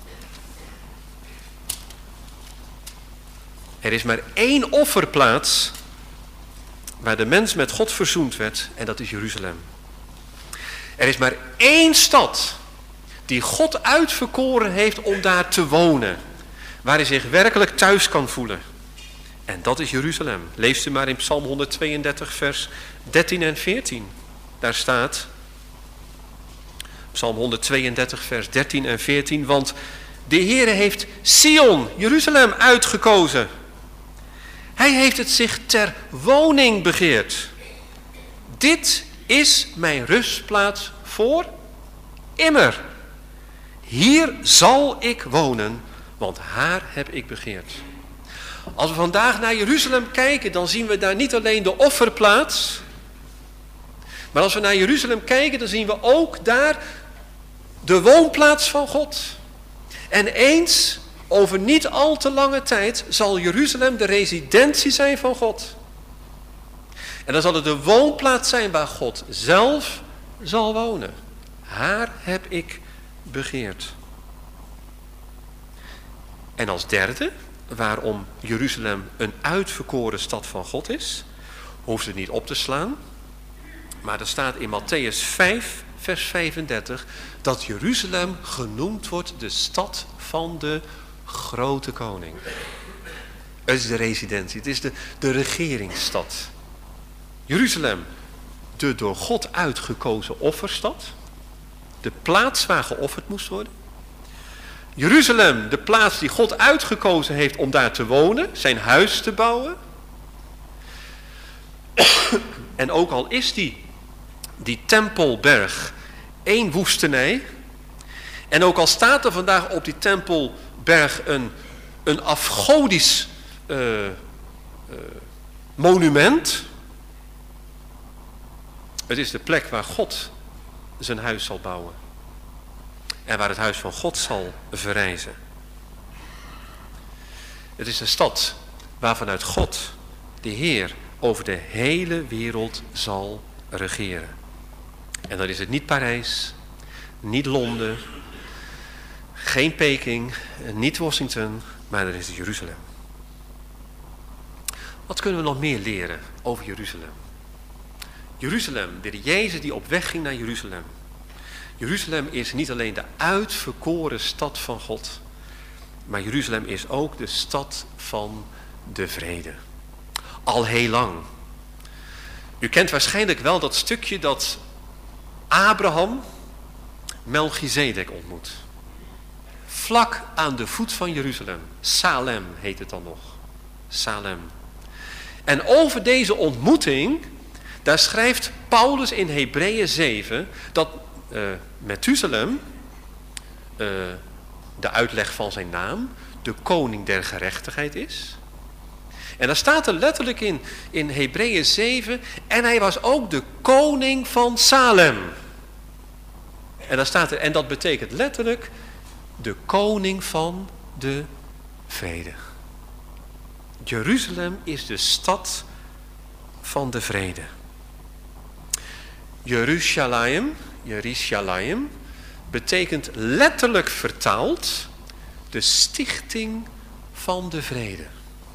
Er is maar één offerplaats waar de mens met God verzoend werd en dat is Jeruzalem. Er is maar één stad die God uitverkoren heeft om daar te wonen. Waar hij zich werkelijk thuis kan voelen. En dat is Jeruzalem. Leest u maar in Psalm honderdtweeëndertig vers dertien en veertien. Daar staat, Psalm honderdtweeëndertig vers dertien en veertien. Want de Heere heeft Sion, Jeruzalem, uitgekozen. Hij heeft het zich ter woning begeerd. Dit is mijn rustplaats voor immer. Hier zal ik wonen, want haar heb ik begeerd. Als we vandaag naar Jeruzalem kijken, dan zien we daar niet alleen de offerplaats. Maar als we naar Jeruzalem kijken, dan zien we ook daar de woonplaats van God. En eens, over niet al te lange tijd, zal Jeruzalem de residentie zijn van God. En dan zal het de woonplaats zijn waar God zelf zal wonen. Haar heb ik begeerd. En als derde, waarom Jeruzalem een uitverkoren stad van God is, hoeft het niet op te slaan. Maar er staat in Matthäus vijf, vers vijfendertig, dat Jeruzalem genoemd wordt de stad van de grote koning. Het is de residentie, het is de, de regeringsstad. Jeruzalem, de door God uitgekozen offerstad. De plaats waar geofferd moest worden. Jeruzalem, de plaats die God uitgekozen heeft om daar te wonen, zijn huis te bouwen. En ook al is die, die tempelberg één woestenij. En ook al staat er vandaag op die tempelberg een, een afgodisch uh, uh, monument. Het is de plek waar God zijn huis zal bouwen. En waar het huis van God zal verrijzen. Het is een stad waar vanuit God, de Heer, over de hele wereld zal regeren. En dan is het niet Parijs, niet Londen, geen Peking, niet Washington, maar dan is het Jeruzalem. Wat kunnen we nog meer leren over Jeruzalem? Jeruzalem, de Jezus die op weg ging naar Jeruzalem. Jeruzalem is niet alleen de uitverkoren stad van God, maar Jeruzalem is ook de stad van de vrede. Al heel lang. U kent waarschijnlijk wel dat stukje dat Abraham Melchizedek ontmoet. Vlak aan de voet van Jeruzalem. Salem heet het dan nog. Salem. En over deze ontmoeting, daar schrijft Paulus in Hebreeën zeven dat uh, Methuselem, uh, de uitleg van zijn naam, de koning der gerechtigheid is. En daar staat er letterlijk in, in Hebreeën zeven, en hij was ook de koning van Salem. En daar staat er, en dat betekent letterlijk de koning van de vrede. Jeruzalem is de stad van de vrede. Jeruzalem, Jeruzalem betekent letterlijk vertaald de stichting van de vrede.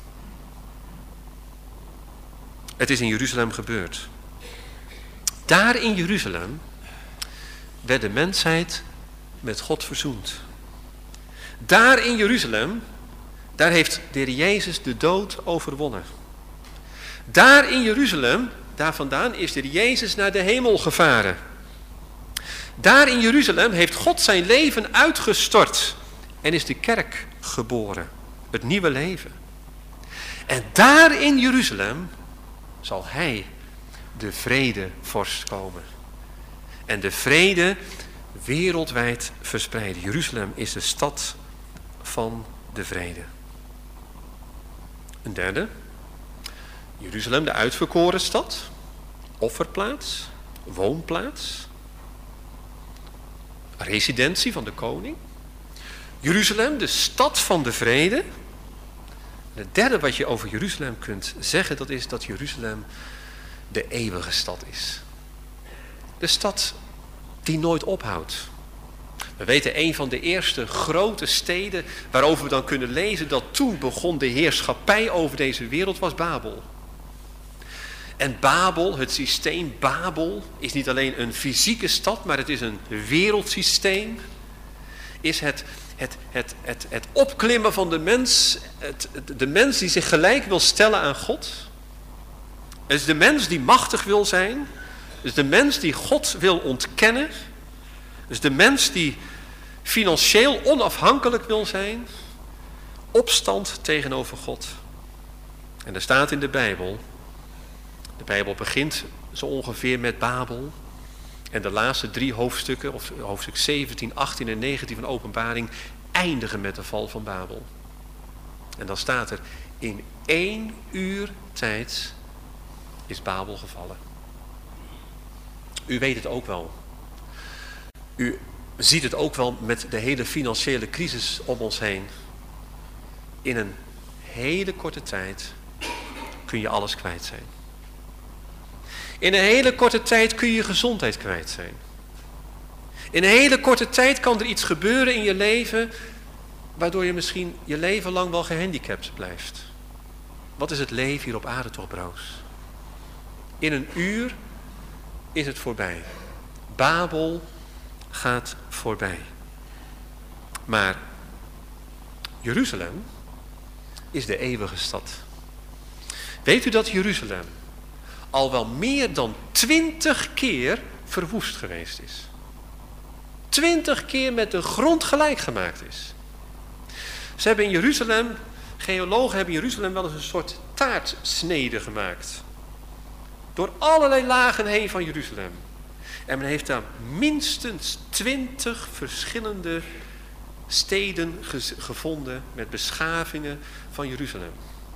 Het is in Jeruzalem gebeurd. Daar in Jeruzalem werd de mensheid met God verzoend. Daar in Jeruzalem, daar heeft de Heer Jezus de dood overwonnen. Daar in Jeruzalem, daar vandaan is de Heer Jezus naar de hemel gevaren. Daar in Jeruzalem heeft God zijn leven uitgestort en is de kerk geboren. Het nieuwe leven. En daar in Jeruzalem zal hij, de vredevorst, komen. En de vrede wereldwijd verspreiden. Jeruzalem is de stad van de vrede. Een derde. Jeruzalem, de uitverkoren stad. Offerplaats. Woonplaats. Residentie van de koning. Jeruzalem, de stad van de vrede. Het derde wat je over Jeruzalem kunt zeggen, dat is dat Jeruzalem de eeuwige stad is. De stad die nooit ophoudt. We weten, een van de eerste grote steden waarover we dan kunnen lezen dat toen begon de heerschappij over deze wereld, was Babel. En Babel, het systeem Babel, is niet alleen een fysieke stad, maar het is een wereldsysteem. Is het, het, het, het, het opklimmen van de mens, het, de mens die zich gelijk wil stellen aan God. Het is de mens die machtig wil zijn. Het is de mens die God wil ontkennen. Het is de mens die financieel onafhankelijk wil zijn. Opstand tegenover God. En er staat in de Bijbel, de Bijbel begint zo ongeveer met Babel. En de laatste drie hoofdstukken, of hoofdstuk zeventien, achttien en negentien van Openbaring, eindigen met de val van Babel. En dan staat er, in één uur tijd is Babel gevallen. U weet het ook wel. U ziet het ook wel met de hele financiële crisis om ons heen. In een hele korte tijd kun je alles kwijt zijn. In een hele korte tijd kun je je gezondheid kwijt zijn. In een hele korte tijd kan er iets gebeuren in je leven, waardoor je misschien je leven lang wel gehandicapt blijft. Wat is het leven hier op aarde toch, broos? In een uur is het voorbij. Babel gaat voorbij. Maar Jeruzalem, is de eeuwige stad. Weet u dat Jeruzalem al wel meer dan twintig keer verwoest geweest is? Twintig keer met de grond gelijk gemaakt is. Ze hebben in Jeruzalem, geologen hebben in Jeruzalem wel eens een soort taartsnede gemaakt. Door allerlei lagen heen van Jeruzalem. En men heeft daar minstens twintig verschillende steden gevonden met beschavingen van Jeruzalem.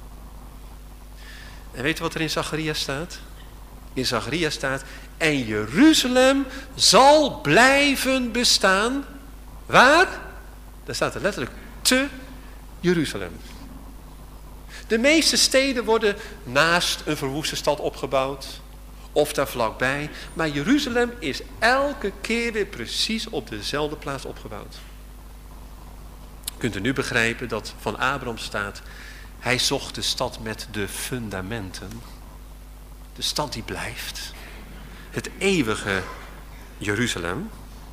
En weet u wat er in Zacharia staat? In Zacharia staat, en Jeruzalem zal blijven bestaan. Waar? Daar staat er letterlijk, te Jeruzalem. De meeste steden worden naast een verwoeste stad opgebouwd. Of daar vlakbij. Maar Jeruzalem is elke keer weer precies op dezelfde plaats opgebouwd. Kunt u nu begrijpen dat van Abraham staat, hij zocht de stad met de fundamenten. De stad die blijft. Het eeuwige Jeruzalem.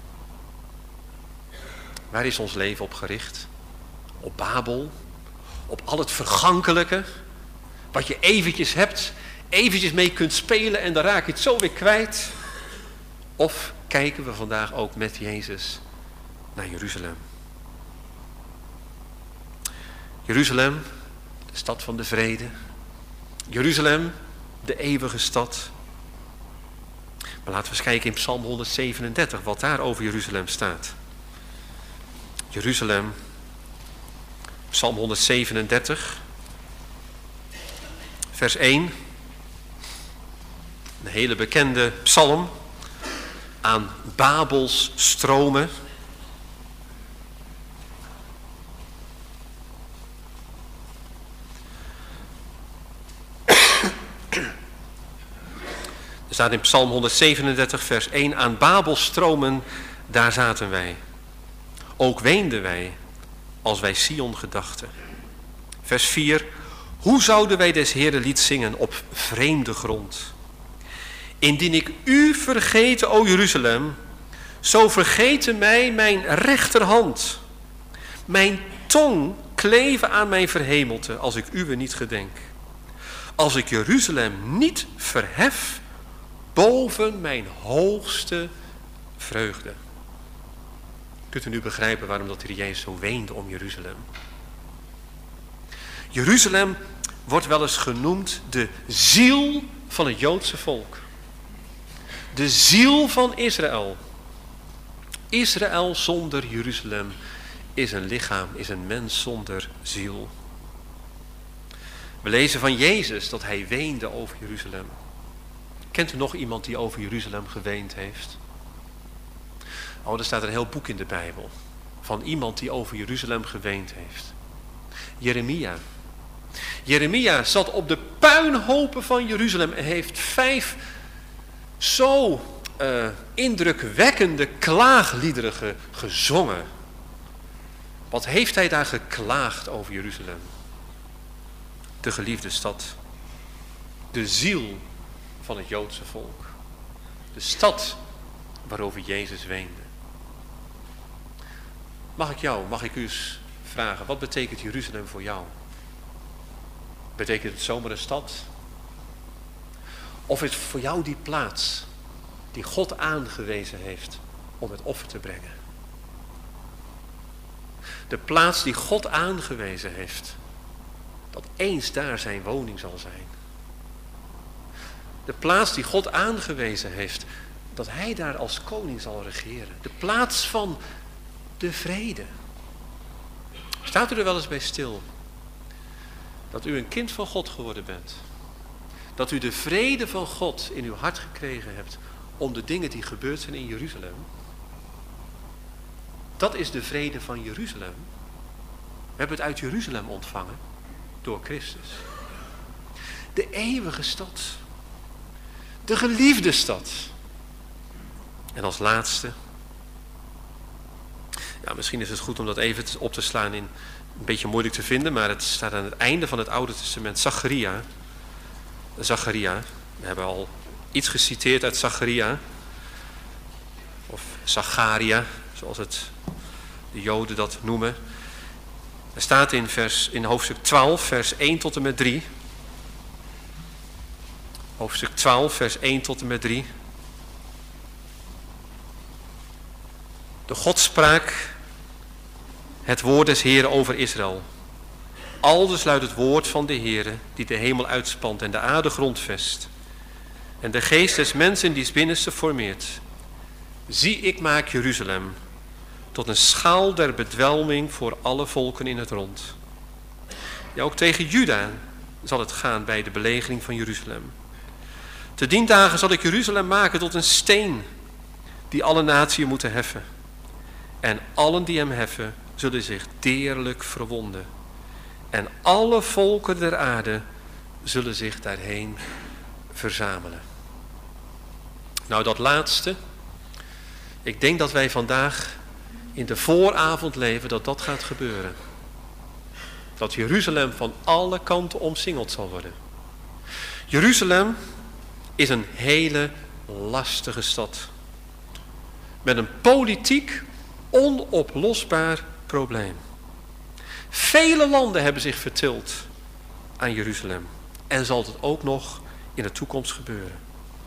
Waar is ons leven op gericht? Op Babel. Op al het vergankelijke. Wat je eventjes hebt. Eventjes mee kunt spelen en dan raak je het zo weer kwijt. Of kijken we vandaag ook met Jezus naar Jeruzalem. Jeruzalem, de stad van de vrede. Jeruzalem, de eeuwige stad. Maar laten we eens kijken in Psalm honderdzevenendertig, wat daar over Jeruzalem staat. Jeruzalem, Psalm honderdzevenendertig, vers één. Een hele bekende psalm aan Babels stromen. Er staat in Psalm honderdzevenendertig vers één, aan Babels stromen, daar zaten wij. Ook weenden wij, als wij Sion gedachten. Vers vier, hoe zouden wij des Heeren lied zingen op vreemde grond? Indien ik u vergeten, o Jeruzalem, zo vergeten mij mijn rechterhand. Mijn tong kleven aan mijn verhemelte, als ik uwe niet gedenk. Als ik Jeruzalem niet verhef boven mijn hoogste vreugde. Kunt u nu begrijpen waarom dat Heer Jezus zo weende om Jeruzalem? Jeruzalem wordt wel eens genoemd de ziel van het Joodse volk. De ziel van Israël. Israël zonder Jeruzalem is een lichaam, is een mens zonder ziel. We lezen van Jezus dat hij weende over Jeruzalem. Kent u nog iemand die over Jeruzalem geweend heeft? Oh, er staat een heel boek in de Bijbel van iemand die over Jeruzalem geweend heeft. Jeremia. Jeremia zat op de puinhopen van Jeruzalem en heeft vijf zo uh, indrukwekkende klaagliederen ge, gezongen. Wat heeft hij daar geklaagd over Jeruzalem? De geliefde stad. De ziel van het Joodse volk. De stad waarover Jezus weende. Mag ik jou, mag ik u eens vragen, wat betekent Jeruzalem voor jou? Betekent het zomaar een stad? Of is het voor jou die plaats die God aangewezen heeft om het offer te brengen? De plaats die God aangewezen heeft, dat eens daar zijn woning zal zijn. De plaats die God aangewezen heeft, dat hij daar als koning zal regeren. De plaats van de vrede. Staat u er wel eens bij stil? Dat u een kind van God geworden bent. Dat u de vrede van God in uw hart gekregen hebt om de dingen die gebeurd zijn in Jeruzalem. Dat is de vrede van Jeruzalem. We hebben het uit Jeruzalem ontvangen door Christus. De eeuwige stad. De geliefde stad. En als laatste. Ja, misschien is het goed om dat even op te slaan in een beetje moeilijk te vinden, maar het staat aan het einde van het Oude Testament. Zacharia. Zacharia. We hebben al iets geciteerd uit Zacharia. Of Zacharia, zoals het de Joden dat noemen. Er staat in, vers, in hoofdstuk twaalf, vers één tot en met drie. Hoofdstuk twaalf, vers één tot en met drie. De God sprak het woord des Heeren over Israël. Aldus luidt het woord van de Heere, die de hemel uitspant en de aarde grondvest. En de geest des mensen die het binnenste formeert. Zie, ik maak Jeruzalem tot een schaal der bedwelming voor alle volken in het rond. Ja, ook tegen Juda zal het gaan bij de belegering van Jeruzalem. Te dien dagen zal ik Jeruzalem maken tot een steen die alle naties moeten heffen. En allen die hem heffen zullen zich deerlijk verwonden. En alle volken der aarde zullen zich daarheen verzamelen. Nou, dat laatste. Ik denk dat wij vandaag in de vooravond leven dat dat gaat gebeuren. Dat Jeruzalem van alle kanten omsingeld zal worden. Jeruzalem is een hele lastige stad. Met een politiek onoplosbaar probleem. Vele landen hebben zich vertild aan Jeruzalem. En zal het ook nog in de toekomst gebeuren.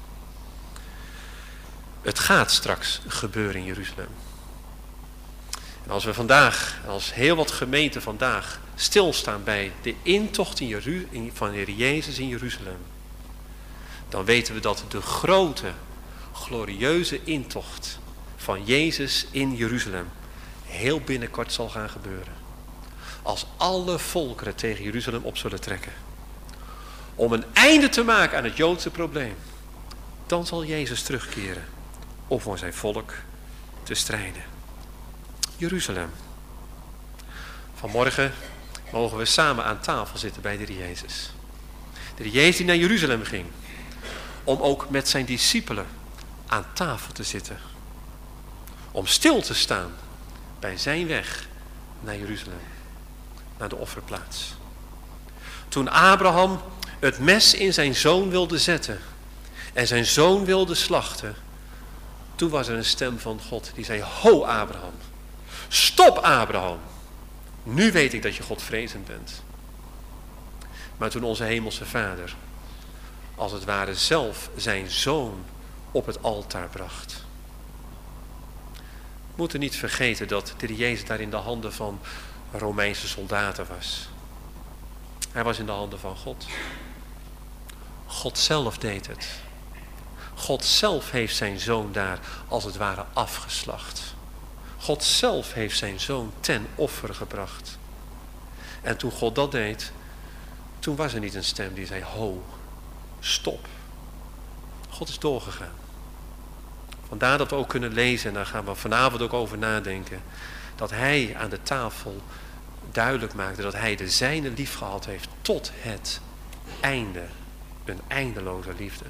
Het gaat straks gebeuren in Jeruzalem. En als we vandaag, als heel wat gemeenten vandaag, stilstaan bij de intocht in Jeru- van de Heer Jezus in Jeruzalem, dan weten we dat de grote, glorieuze intocht van Jezus in Jeruzalem heel binnenkort zal gaan gebeuren. Als alle volkeren tegen Jeruzalem op zullen trekken. Om een einde te maken aan het Joodse probleem. Dan zal Jezus terugkeren om voor zijn volk te strijden. Jeruzalem. Vanmorgen mogen we samen aan tafel zitten bij de Heer Jezus. De Heer Jezus die naar Jeruzalem ging. Om ook met zijn discipelen aan tafel te zitten. Om stil te staan bij zijn weg naar Jeruzalem. Naar de offerplaats. Toen Abraham het mes in zijn zoon wilde zetten. En zijn zoon wilde slachten. Toen was er een stem van God die zei: Ho Abraham. Stop Abraham. Nu weet ik dat je Godvrezend bent. Maar toen onze hemelse vader als het ware zelf zijn zoon op het altaar bracht. We moeten niet vergeten dat de Heer Jezus daar in de handen van Romeinse soldaten was. Hij was in de handen van God. God zelf deed het. God zelf heeft zijn zoon daar als het ware afgeslacht. God zelf heeft zijn zoon ten offer gebracht. En toen God dat deed, toen was er niet een stem die zei: Ho, stop. God is doorgegaan. Vandaar dat we ook kunnen lezen, en daar gaan we vanavond ook over nadenken, dat hij aan de tafel duidelijk maakte dat hij de zijne lief gehad heeft tot het einde. Een eindeloze liefde.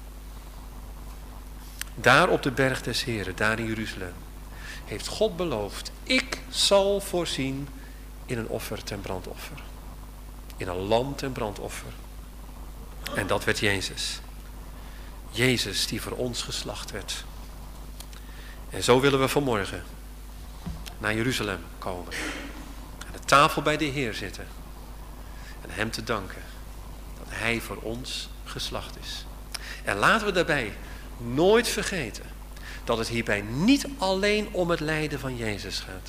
Daar op de berg des Heren, daar in Jeruzalem, heeft God beloofd: ik zal voorzien in een offer ten brandoffer. In een lam ten brandoffer. En dat werd Jezus. Jezus die voor ons geslacht werd. En zo willen we vanmorgen naar Jeruzalem komen. Aan de tafel bij de Heer zitten. En hem te danken dat hij voor ons geslacht is. En laten we daarbij nooit vergeten dat het hierbij niet alleen om het lijden van Jezus gaat.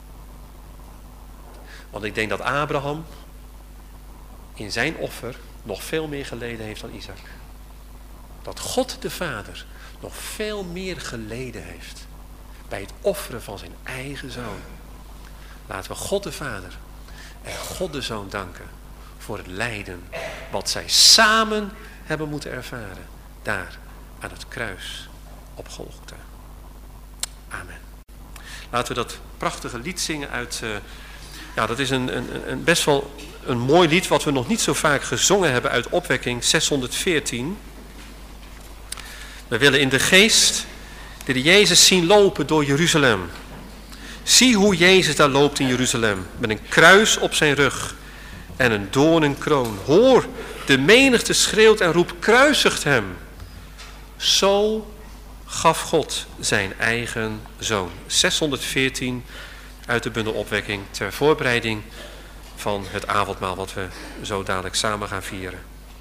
Want ik denk dat Abraham in zijn offer nog veel meer geleden heeft dan Isaac. Dat God de Vader nog veel meer geleden heeft bij het offeren van zijn eigen zoon. Laten we God de Vader en God de Zoon danken voor het lijden wat zij samen hebben moeten ervaren daar aan het kruis op Golgotha. Amen. Laten we dat prachtige lied zingen uit... Uh, ja, dat is een, een, een best wel een mooi lied wat we nog niet zo vaak gezongen hebben uit Opwekking zeshonderdveertien. We willen in de geest de Jezus zien lopen door Jeruzalem. Zie hoe Jezus daar loopt in Jeruzalem. Met een kruis op zijn rug en een doornenkroon. Hoor, de menigte schreeuwt en roept: kruisigt hem. Zo gaf God zijn eigen zoon. zeshonderdveertien uit de bundel Opwekking ter voorbereiding van het avondmaal wat we zo dadelijk samen gaan vieren.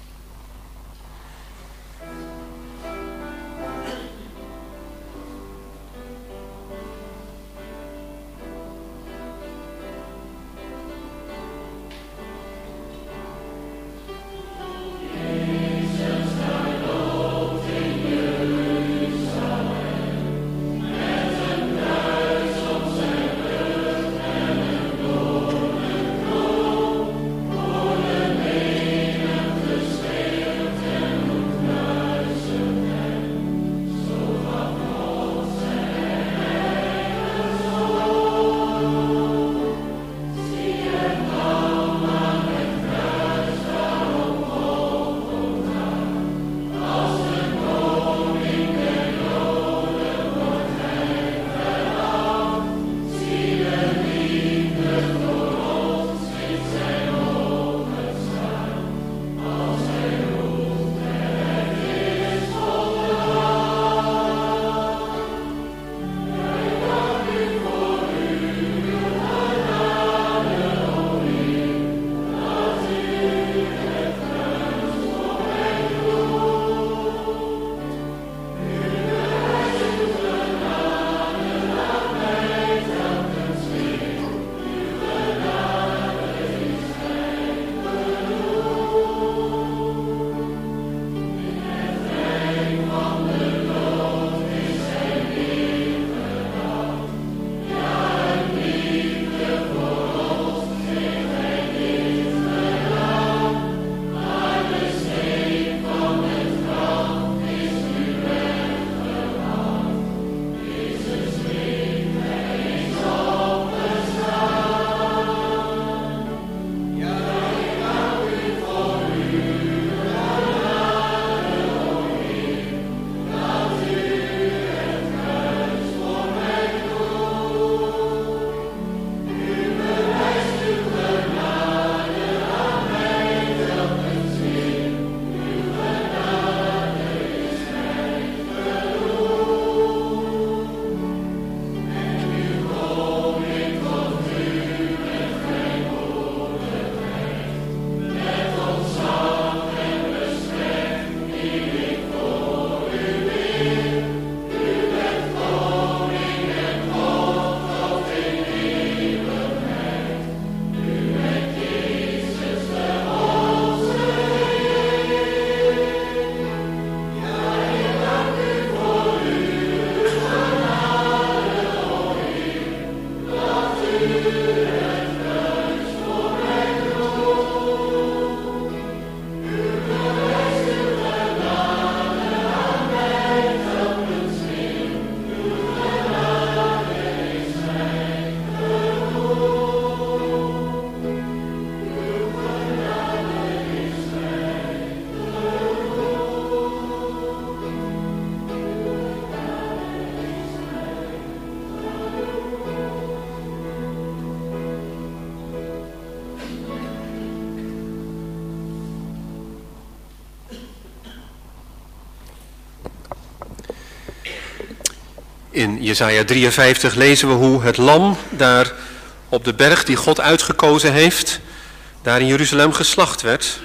In Jesaja drieënvijftig lezen we hoe het lam daar op de berg die God uitgekozen heeft, daar in Jeruzalem geslacht werd.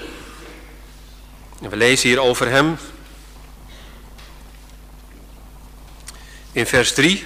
En we lezen hier over hem in vers drie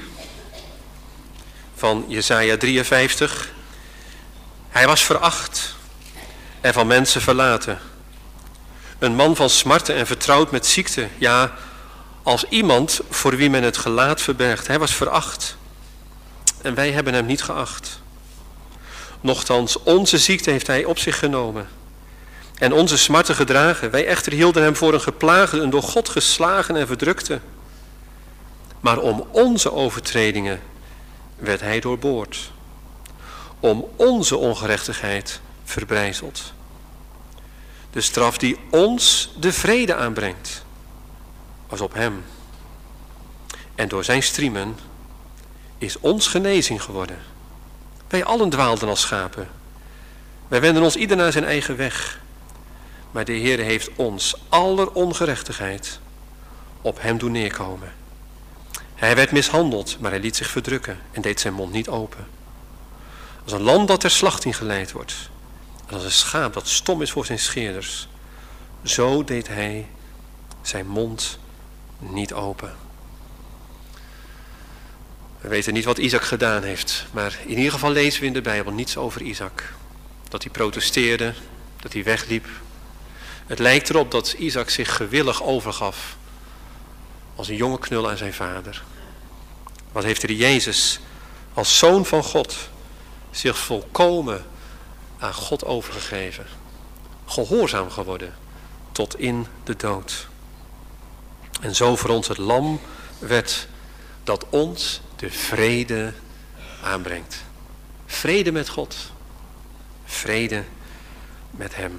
van Jesaja drieënvijftig. Hij was veracht en van mensen verlaten. Een man van smarten en vertrouwd met ziekte. Ja, als iemand voor wie men het gelaat verbergt. Hij was veracht. En wij hebben hem niet geacht. Nochtans, onze ziekte heeft hij op zich genomen. En onze smarten gedragen. Wij echter hielden hem voor een geplaagde, een door God geslagen en verdrukte. Maar om onze overtredingen werd hij doorboord. Om onze ongerechtigheid verbrijzeld. De straf die ons de vrede aanbrengt, was op hem. En door zijn striemen is ons genezing geworden. Wij allen dwaalden als schapen. Wij wenden ons ieder naar zijn eigen weg. Maar de Heere heeft ons aller ongerechtigheid op hem doen neerkomen. Hij werd mishandeld, maar hij liet zich verdrukken en deed zijn mond niet open. Als een lam dat ter slachting geleid wordt, En als een schaap dat stom is voor zijn scheerders, zo deed hij zijn mond niet open. We weten niet wat Isaac gedaan heeft, maar in ieder geval lezen we in de Bijbel niets over Isaac. Dat hij protesteerde, dat hij wegliep. Het lijkt erop dat Isaac zich gewillig overgaf als een jonge knul aan zijn vader. Wat heeft er Jezus als zoon van God zich volkomen aan God overgegeven. Gehoorzaam geworden tot in de dood. En zo voor ons het lam werd dat ons de vrede aanbrengt. Vrede met God. Vrede met hem.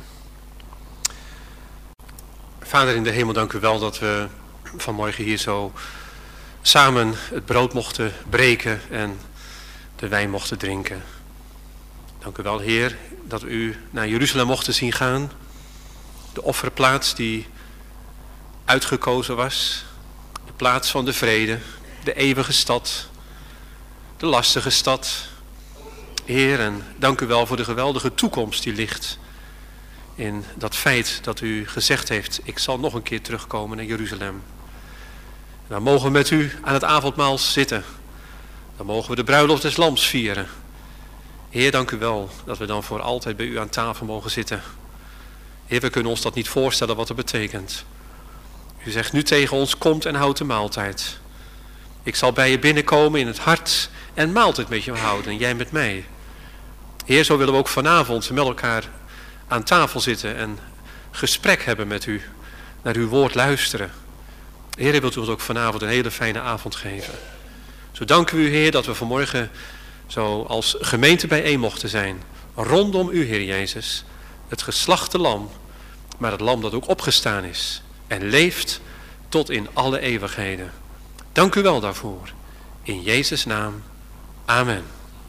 Vader in de hemel, dank u wel dat we vanmorgen hier zo samen het brood mochten breken en de wijn mochten drinken. Dank u wel, Heer, dat we u naar Jeruzalem mochten zien gaan. De offerplaats die uitgekozen was. De plaats van de vrede. De eeuwige stad. De lastige stad. Heer, en dank u wel voor de geweldige toekomst die ligt in dat feit dat u gezegd heeft, ik zal nog een keer terugkomen naar Jeruzalem. En dan mogen we met u aan het avondmaal zitten. Dan mogen we de bruiloft des lams vieren. Heer, dank u wel dat we dan voor altijd bij u aan tafel mogen zitten. Heer, we kunnen ons dat niet voorstellen wat het betekent. U zegt nu tegen ons, komt en houd de maaltijd. Ik zal bij je binnenkomen in het hart en maaltijd met je houden en jij met mij. Heer, zo willen we ook vanavond met elkaar aan tafel zitten en gesprek hebben met u, naar uw woord luisteren. Heer, wilt u ons ook vanavond een hele fijne avond geven. Zo danken we u, Heer, dat we vanmorgen zo als gemeente bijeen mochten zijn. Rondom u, Heer Jezus, het geslachte lam, maar het lam dat ook opgestaan is en leeft tot in alle eeuwigheden. Dank u wel daarvoor. In Jezus' naam. Amen.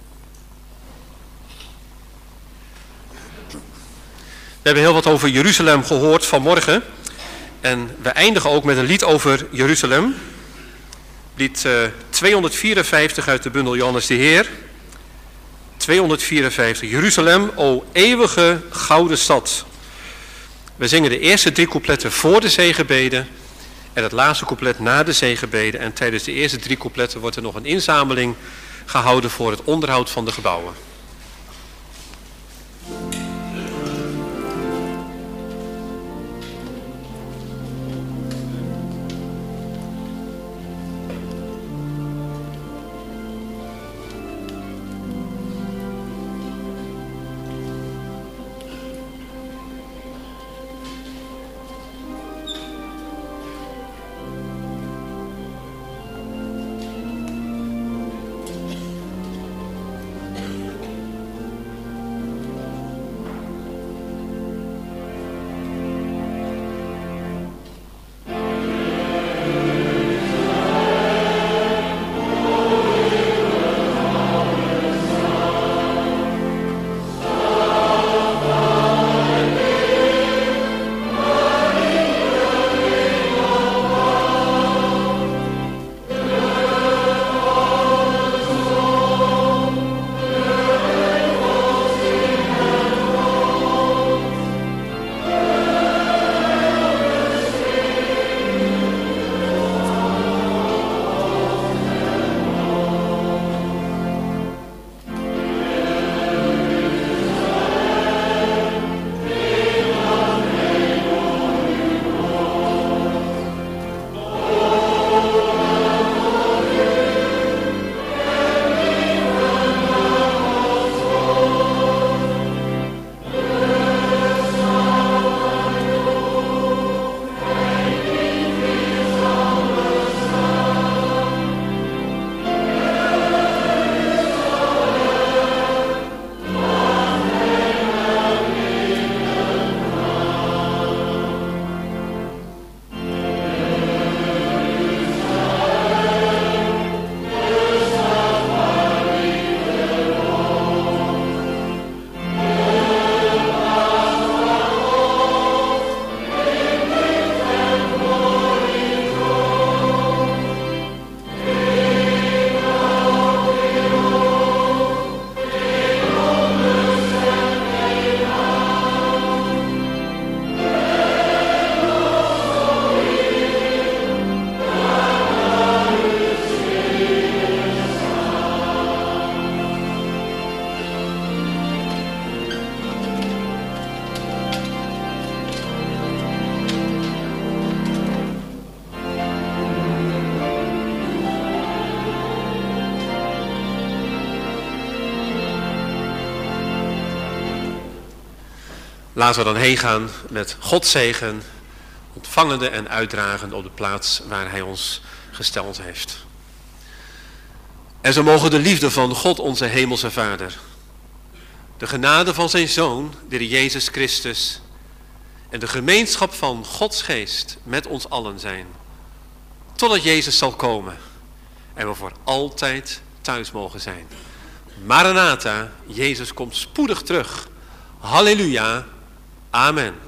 We hebben heel wat over Jeruzalem gehoord vanmorgen. En we eindigen ook met een lied over Jeruzalem. Lied uh, tweehonderdvierenvijftig uit de bundel Johannes de Heer. tweehonderdvierenvijftig. Jeruzalem, o eeuwige gouden stad. We zingen de eerste drie coupletten voor de zegenbeden en het laatste couplet na de zegenbeden. En tijdens de eerste drie coupletten wordt er nog een inzameling gehouden voor het onderhoud van de gebouwen. Laten we dan heen gaan met Gods zegen, ontvangende en uitdragende op de plaats waar hij ons gesteld heeft. En zo mogen de liefde van God onze hemelse Vader, de genade van zijn Zoon, de Heer Jezus Christus, en de gemeenschap van Gods geest met ons allen zijn, totdat Jezus zal komen en we voor altijd thuis mogen zijn. Maranatha, Jezus komt spoedig terug. Halleluja, amen.